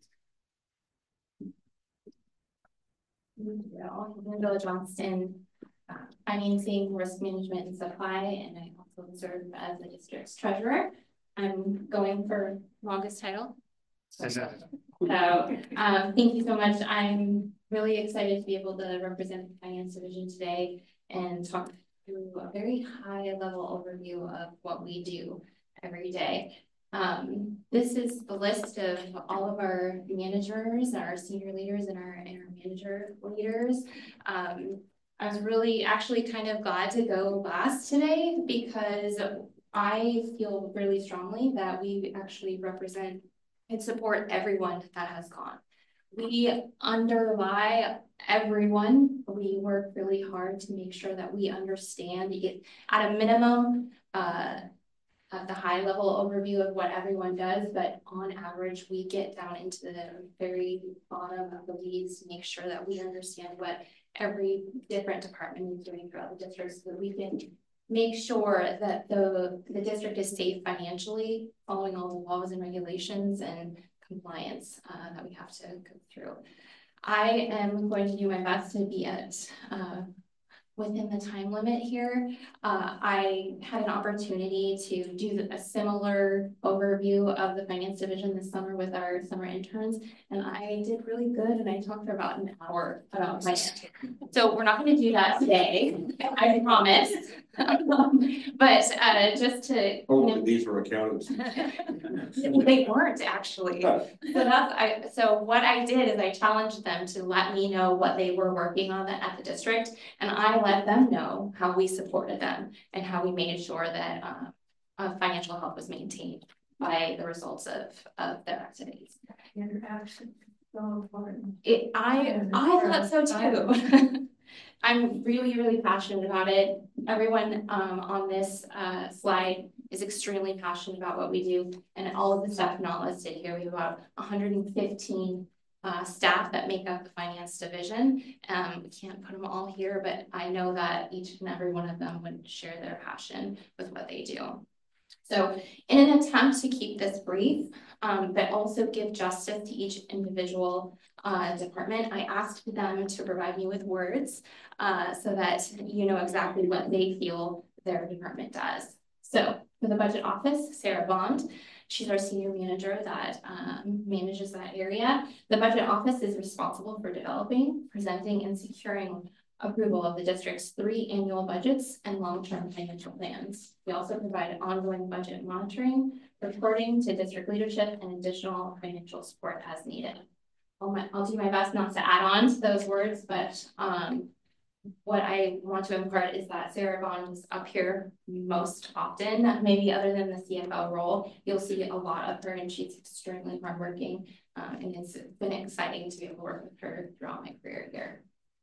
Angela Johnston, uh, financing, risk management, and supply, and I also serve as the district's treasurer. I'm going for longest title. So, um, thank you so much. I'm really excited to be able to represent the finance division today and talk through a very high level overview of what we do every day. Um, this is the list of all of our managers, our senior leaders, and our, and our manager leaders. Um, I was really actually kind of glad to go last today because I feel really strongly that we actually represent and support everyone that has gone. We underlie everyone. We work really hard to make sure that we understand it at a minimum, uh, at the high level overview of what everyone does, but on average, we get down into the very bottom of the weeds to make sure that we understand what every different department is doing throughout the district so that we can make sure that the, the district is safe financially, following all the laws and regulations and compliance uh, that we have to go through. I am going to do my best to be at uh, within the time limit here. Uh, I had an opportunity to do a similar overview of the finance division this summer with our summer interns, and I did really good, and I talked for about an hour about finance. So we're not going to do that today, I promise. But uh, just to— Hopefully you know, these were accountants. they weren't actually. So that's I. So what I did is I challenged them to let me know what they were working on at the district, and I let them know how we supported them and how we made sure that uh, uh, financial health was maintained by the results of of their activities. Interaction so important. It, I I thought so too. I'm really, really passionate about it. Everyone um, on this uh, slide is extremely passionate about what we do, and all of the staff not listed here. We have about one hundred fifteen uh, staff that make up the finance division. Um, we can't put them all here, but I know that each and every one of them would share their passion with what they do. So in an attempt to keep this brief, um, but also give justice to each individual uh, department, I asked them to provide me with words uh, so that you know exactly what they feel their department does. So for the budget office, Sarah Bond, she's our senior manager that um, manages that area. The budget office is responsible for developing, presenting, and securing approval of the district's three annual budgets and long-term financial plans. We also provide ongoing budget monitoring, reporting to district leadership, and additional financial support as needed. I'll, my, I'll do my best not to add on to those words, but um, what I want to impart is that Sarah Bond is up here most often, maybe other than the C F O role. You'll see a lot of her, and she's extremely hardworking, um, and it's been exciting to be able to work with her throughout my career here.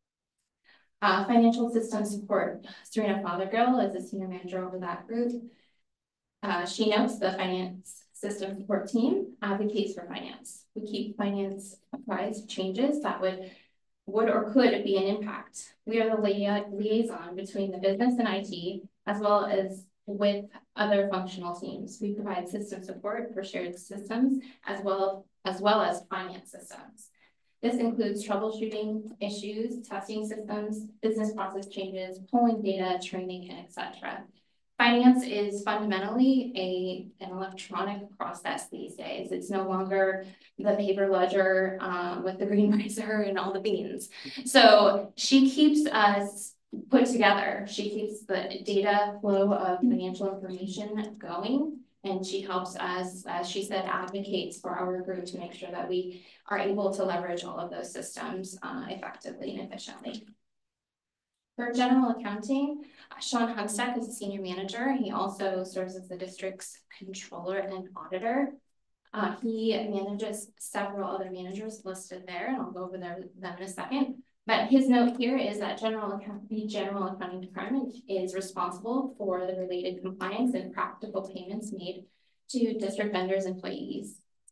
Uh, financial system support, Serena Fothergill is a senior manager over that group. Uh, she notes the finance system support team advocates for finance. We keep finance apprised of changes that would would or could be an impact. We are the lia liaison between the business and I T, as well as with other functional teams. We provide system support for shared systems, as well as well as finance systems. This includes troubleshooting issues, testing systems, business process changes, pulling data, training, and et cetera. Finance is fundamentally a, an electronic process these days. It's no longer the paper ledger um, with the green visor and all the beans. So she keeps us put together. She keeps the data flow of financial information going. And she helps us, as she said, advocates for our group to make sure that we are able to leverage all of those systems uh, effectively and efficiently. For general accounting, uh, Sean Hunstack is a senior manager. He also serves as the district's controller and auditor. Uh, he manages several other managers listed there, and I'll go over there, them in a second. But his note here is that general account, the general accounting department is responsible for the related compliance and practical payments made to district vendors' employees.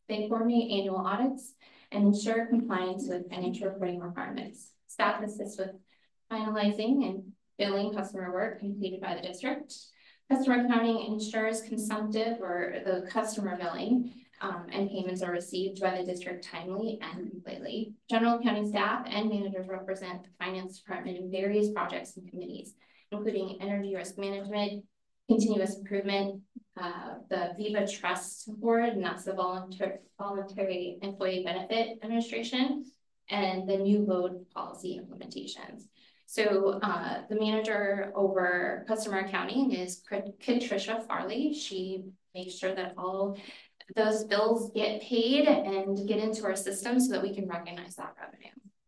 They coordinate annual audits and ensure compliance with financial reporting requirements. Staff assists with finalizing and billing customer work completed by the district. Customer accounting ensures consumptive or the customer billing um, and payments are received by the district timely and completely. General accounting staff and managers represent the finance department in various projects and committees, including energy risk management, continuous improvement, uh, the Viva Trust Board, and that's the voluntary, voluntary employee benefit administration, and the new load policy implementations. So uh, the manager over customer accounting is Katricia Farley. She makes sure that all those bills get paid and get into our system so that we can recognize that revenue.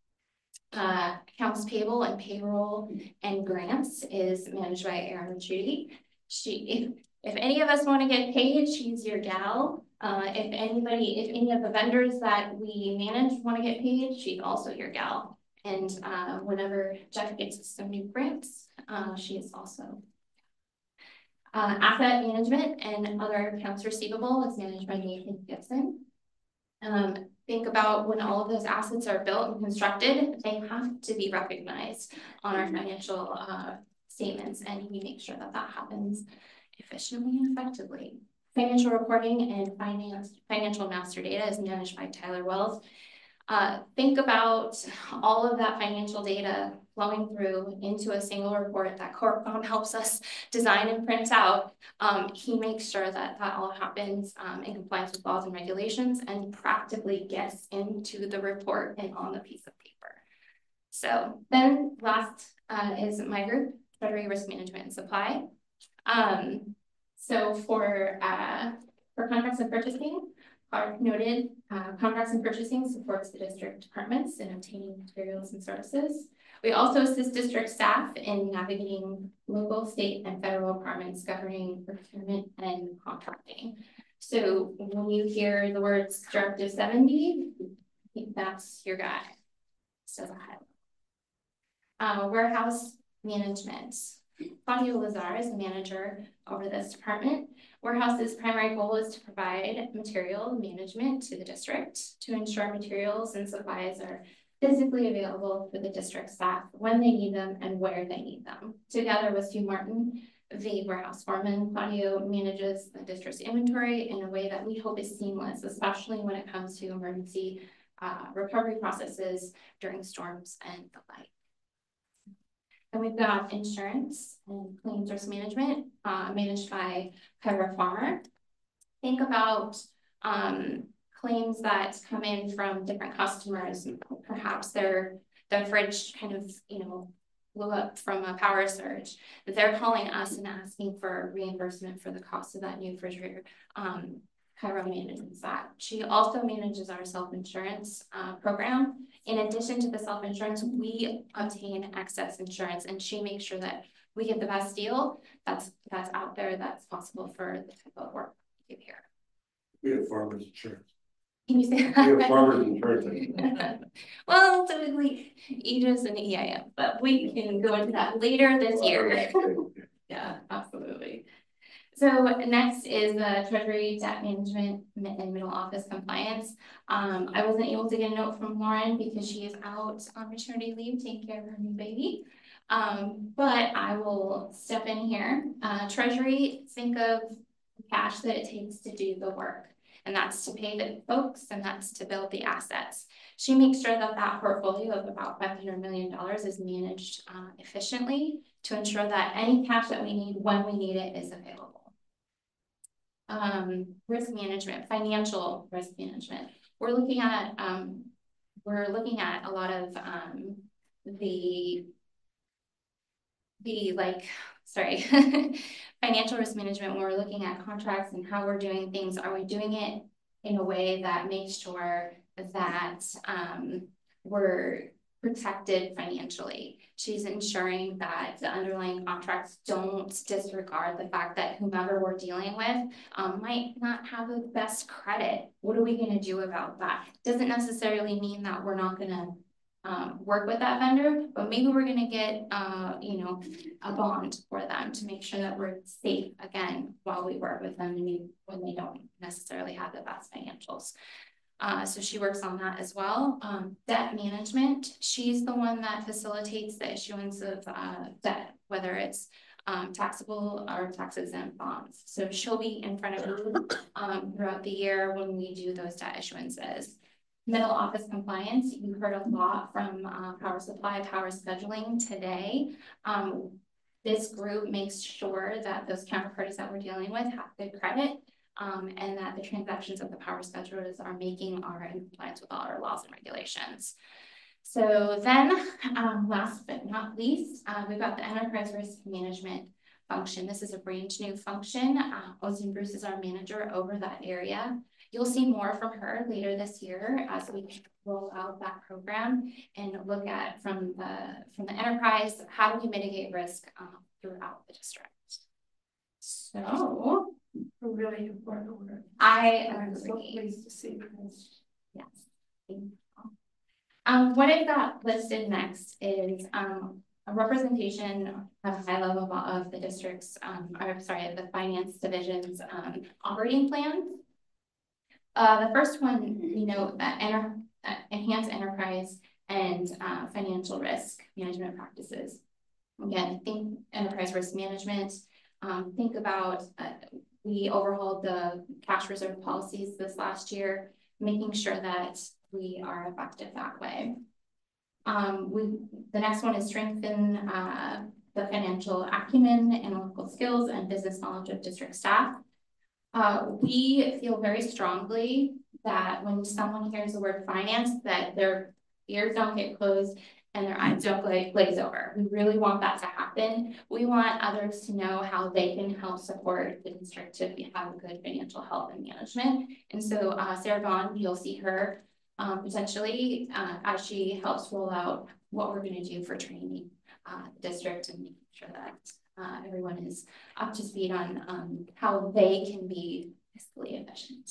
Uh, accounts payable and payroll and grants is managed by Erin Judy. She, if, if any of us want to get paid, she's your gal. Uh, if anybody, if any of the vendors that we manage want to get paid, she's also your gal. And uh, whenever Jeff gets some new grants, uh, she is also. Uh, asset management and other accounts receivable is managed by Nathan Gibson. Um, think about when all of those assets are built and constructed, they have to be recognized on our financial uh, statements, and we make sure that that happens efficiently and effectively. Financial reporting and finance financial master data is managed by Tyler Wells. Uh, think about all of that financial data flowing through into a single report that CorpCom helps us design and print out. Um, he makes sure that that all happens um, in compliance with laws and regulations and practically gets into the report and on the piece of paper. So then last uh, is my group, Treasury Risk Management and Supply. Um, so for, uh, for contracts and purchasing, Clark noted, uh, contracts and purchasing supports the district departments in obtaining materials and services. We also assist district staff in navigating local, state, and federal requirements governing procurement and contracting. So when you hear the words Directive seventy, I think that's your guy. So uh, warehouse management. Claudio Lazar is the manager over this department. Warehouse's primary goal is to provide material management to the district to ensure materials and supplies are physically available for the district staff when they need them and where they need them. Together with Stu Martin, the warehouse foreman, Claudio manages the district's inventory in a way that we hope is seamless, especially when it comes to emergency uh, recovery processes during storms and the like. And we've got insurance and claims risk management uh, managed by Kyra Farmer. Think about um, claims that come in from different customers. Perhaps their their fridge kind of, you know, blew up from a power surge. They're calling us and asking for reimbursement for the cost of that new refrigerator. Um, Kyra manages that. She also manages our self-insurance uh, program. In addition to the self-insurance, we obtain excess insurance, and she makes sure that we get the best deal that's that's out there that's possible for the type of work we do here. We have farmers insurance. Can you say that? We have farmers insurance. Well, typically Aegis and E I M, but we can go into that later this year. Yeah, absolutely. So next is the Treasury Debt Management and Middle Office Compliance. Um, I wasn't able to get a note from Lauren because she is out on maternity leave taking care of her new baby. Um, but I will step in here. Uh, Treasury, think of cash that it takes to do the work. And that's to pay the folks and that's to build the assets. She makes sure that that portfolio of about five hundred million dollars is managed uh, efficiently to ensure that any cash that we need when we need it is available. Um, risk management, financial risk management. We're looking at um, we're looking at a lot of um, the the like sorry financial risk management when we're looking at contracts and how we're doing things. Are we doing it in a way that makes sure that um, we're protected financially? She's ensuring that the underlying contracts don't disregard the fact that whomever we're dealing with um, might not have the best credit. What are we going to do about that? Doesn't necessarily mean that we're not going to um, work with that vendor, but maybe we're going to get, uh, you know, a bond for them to make sure that we're safe again while how we work with them when they don't necessarily have the best financials. Uh, so she works on that as well. Um, debt management, she's the one that facilitates the issuance of uh, debt, whether it's um, taxable or tax exempt bonds. So she'll be in front of you um, throughout the year when we do those debt issuances. Middle office compliance, you heard a lot from uh, Power Supply, Power Scheduling today. Um, this group makes sure that those counterparties that we're dealing with have good credit. Um, and that the transactions of the power schedulers are making are in compliance with all our laws and regulations. So then, um, last but not least, uh, we've got the enterprise risk management function. This is a brand new function. Uh, Austin Bruce is our manager over that area. You'll see more from her later this year as we roll out that program and look at from the from the enterprise, how do we mitigate risk um, throughout the district. So. Really important work. I I'm so agree. pleased to see this. Yes. Thank you. Um, what I've got listed next is um, a representation of high level of the district's, um, or sorry, the finance division's um, operating plans. Uh, the first one, you know, uh, enter, uh, enhance enterprise and uh, financial risk management practices. Again, think enterprise risk management. Um, think about uh, we overhauled the cash reserve policies this last year, making sure that we are effective that way. Um, we the next one is strengthen uh, the financial acumen, analytical skills, and business knowledge of district staff. Uh, we feel very strongly that when someone hears the word finance, that their ears don't get closed and their eyes don't glaze over. We really want that to happen. We want others to know how they can help support the district to be, have a good financial health and management. And so uh, Sarah Bond, you'll see her um, potentially uh, as she helps roll out what we're gonna do for training uh, the district and making sure that uh, everyone is up to speed on um, how they can be fiscally efficient.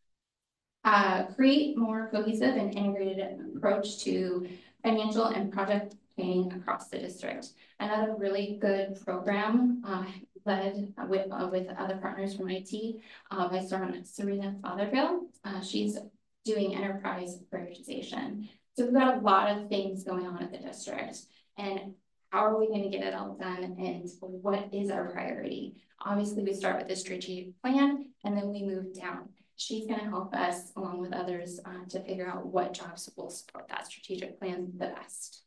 Uh, create more cohesive and integrated approach to financial and project planning across the district. Another really good program uh, led with uh, with other partners from I T uh, by Serena Fothergill. Uh, she's doing enterprise prioritization. So we've got a lot of things going on at the district, and how are we going to get it all done, and what is our priority? Obviously, we start with a strategic plan, and then we move down. She's going to help us, along with others, uh, to figure out what jobs will support that strategic plan the best.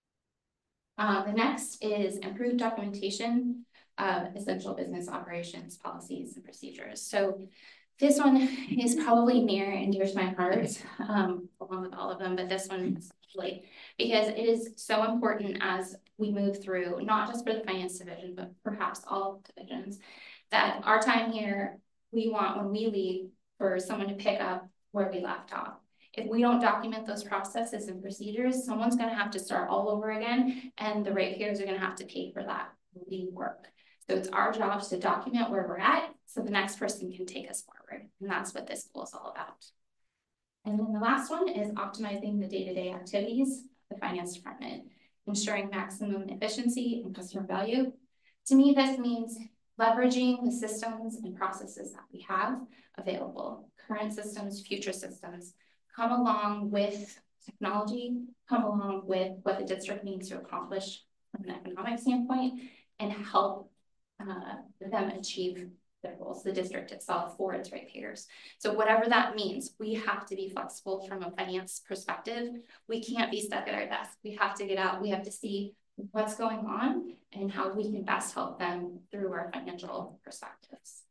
Uh, the next is improved documentation of essential business operations, policies, and procedures. So this one is probably near and dear to my heart, um, along with all of them, but this one especially, because it is so important as we move through, not just for the finance division, but perhaps all divisions, that our time here, we want when we leave, for someone to pick up where we left off. If we don't document those processes and procedures, someone's gonna have to start all over again, and the ratepayers are gonna have to pay for that lead work. So it's our jobs to document where we're at, so the next person can take us forward. And that's what this goal is all about. And then the last one is optimizing the day-to-day activities of the finance department, ensuring maximum efficiency and customer value. To me, this means leveraging the systems and processes that we have available, current systems, future systems, come along with technology, come along with what the district needs to accomplish from an economic standpoint, and help uh, them achieve their goals, the district itself for its ratepayers. So whatever that means, we have to be flexible from a finance perspective. We can't be stuck at our desk. We have to get out. We have to see what's going on and how we can best help them through our financial perspectives.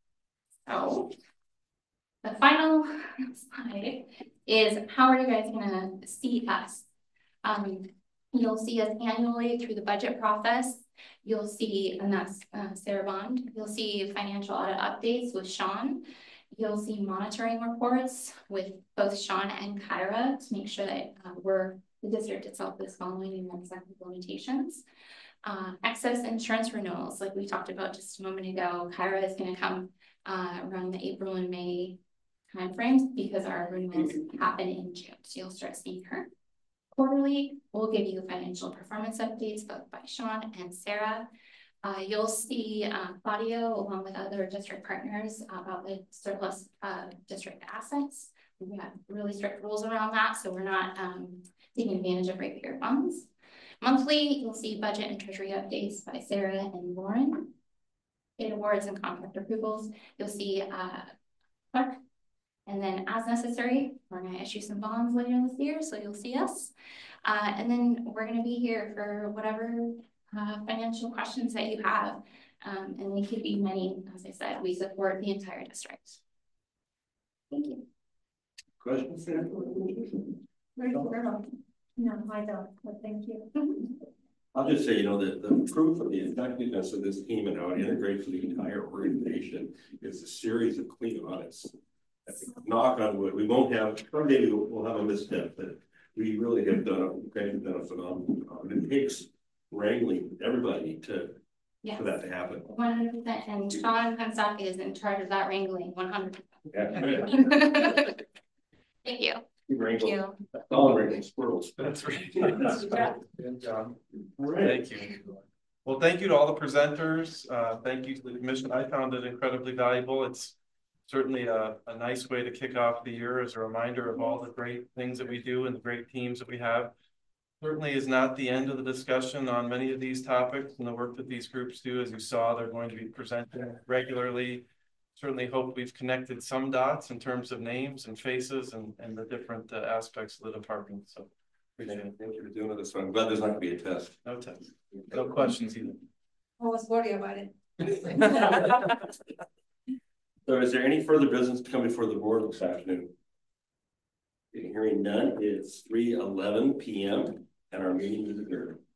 So the final slide is how are you guys gonna see us? Um, you'll see us annually through the budget process. You'll see, and that's uh, Sarah Bond. You'll see financial audit updates with Sean. You'll see monitoring reports with both Sean and Kyra to make sure that uh, we're the district itself is following in exact implementations. Uh, excess insurance renewals, like we talked about just a moment ago, Kyra is going to come uh, around the April and May timeframes because our renewals happen in June. So you'll start seeing her. Quarterly, we'll give you financial performance updates both by Sean and Sarah. Uh, you'll see uh, Claudio along with other district partners about the surplus uh, district assets. We have really strict rules around that, so we're not um, taking advantage of ratepayer funds. Monthly, you'll see budget and treasury updates by Sarah and Lauren. Bid awards and contract approvals. You'll see uh, clerk. And then as necessary, we're going to issue some bonds later this year, so you'll see us. Uh, and then we're going to be here for whatever uh, financial questions that you have. Um, and they could be many. As I said, we support the entire district. Thank you. Questions? No, I don't, but thank you. I'll just say, you know, that the proof of the effectiveness of this team and how it integrates with the entire organization is a series of clean audits. Knock on wood, we won't have, someday we'll have a misstep, but we really have done, okay, done a phenomenal job. It takes wrangling everybody to, yes. for that to happen. one hundred percent. And Sean Pensaki is in charge of that wrangling, one hundred percent. Yeah. Thank you. Thank you. All wrangling squirrels. That's right. Yeah. Good job. Right. Thank you. Well, thank you to all the presenters. Uh, thank you to the commission. I found it incredibly valuable. It's certainly a, a nice way to kick off the year as a reminder of all the great things that we do and the great teams that we have. Certainly is not the end of the discussion on many of these topics and the work that these groups do. As you saw, they're going to be presenting regularly. Certainly hope we've connected some dots in terms of names and faces and, and the different uh, aspects of the department. So appreciate it. Thank you for doing this. I'm glad there's not going to be a test. No test. No questions either. I was worried about it. So is there any further business to come before the board this afternoon? Hearing none, it's three eleven p m and our meeting is adjourned.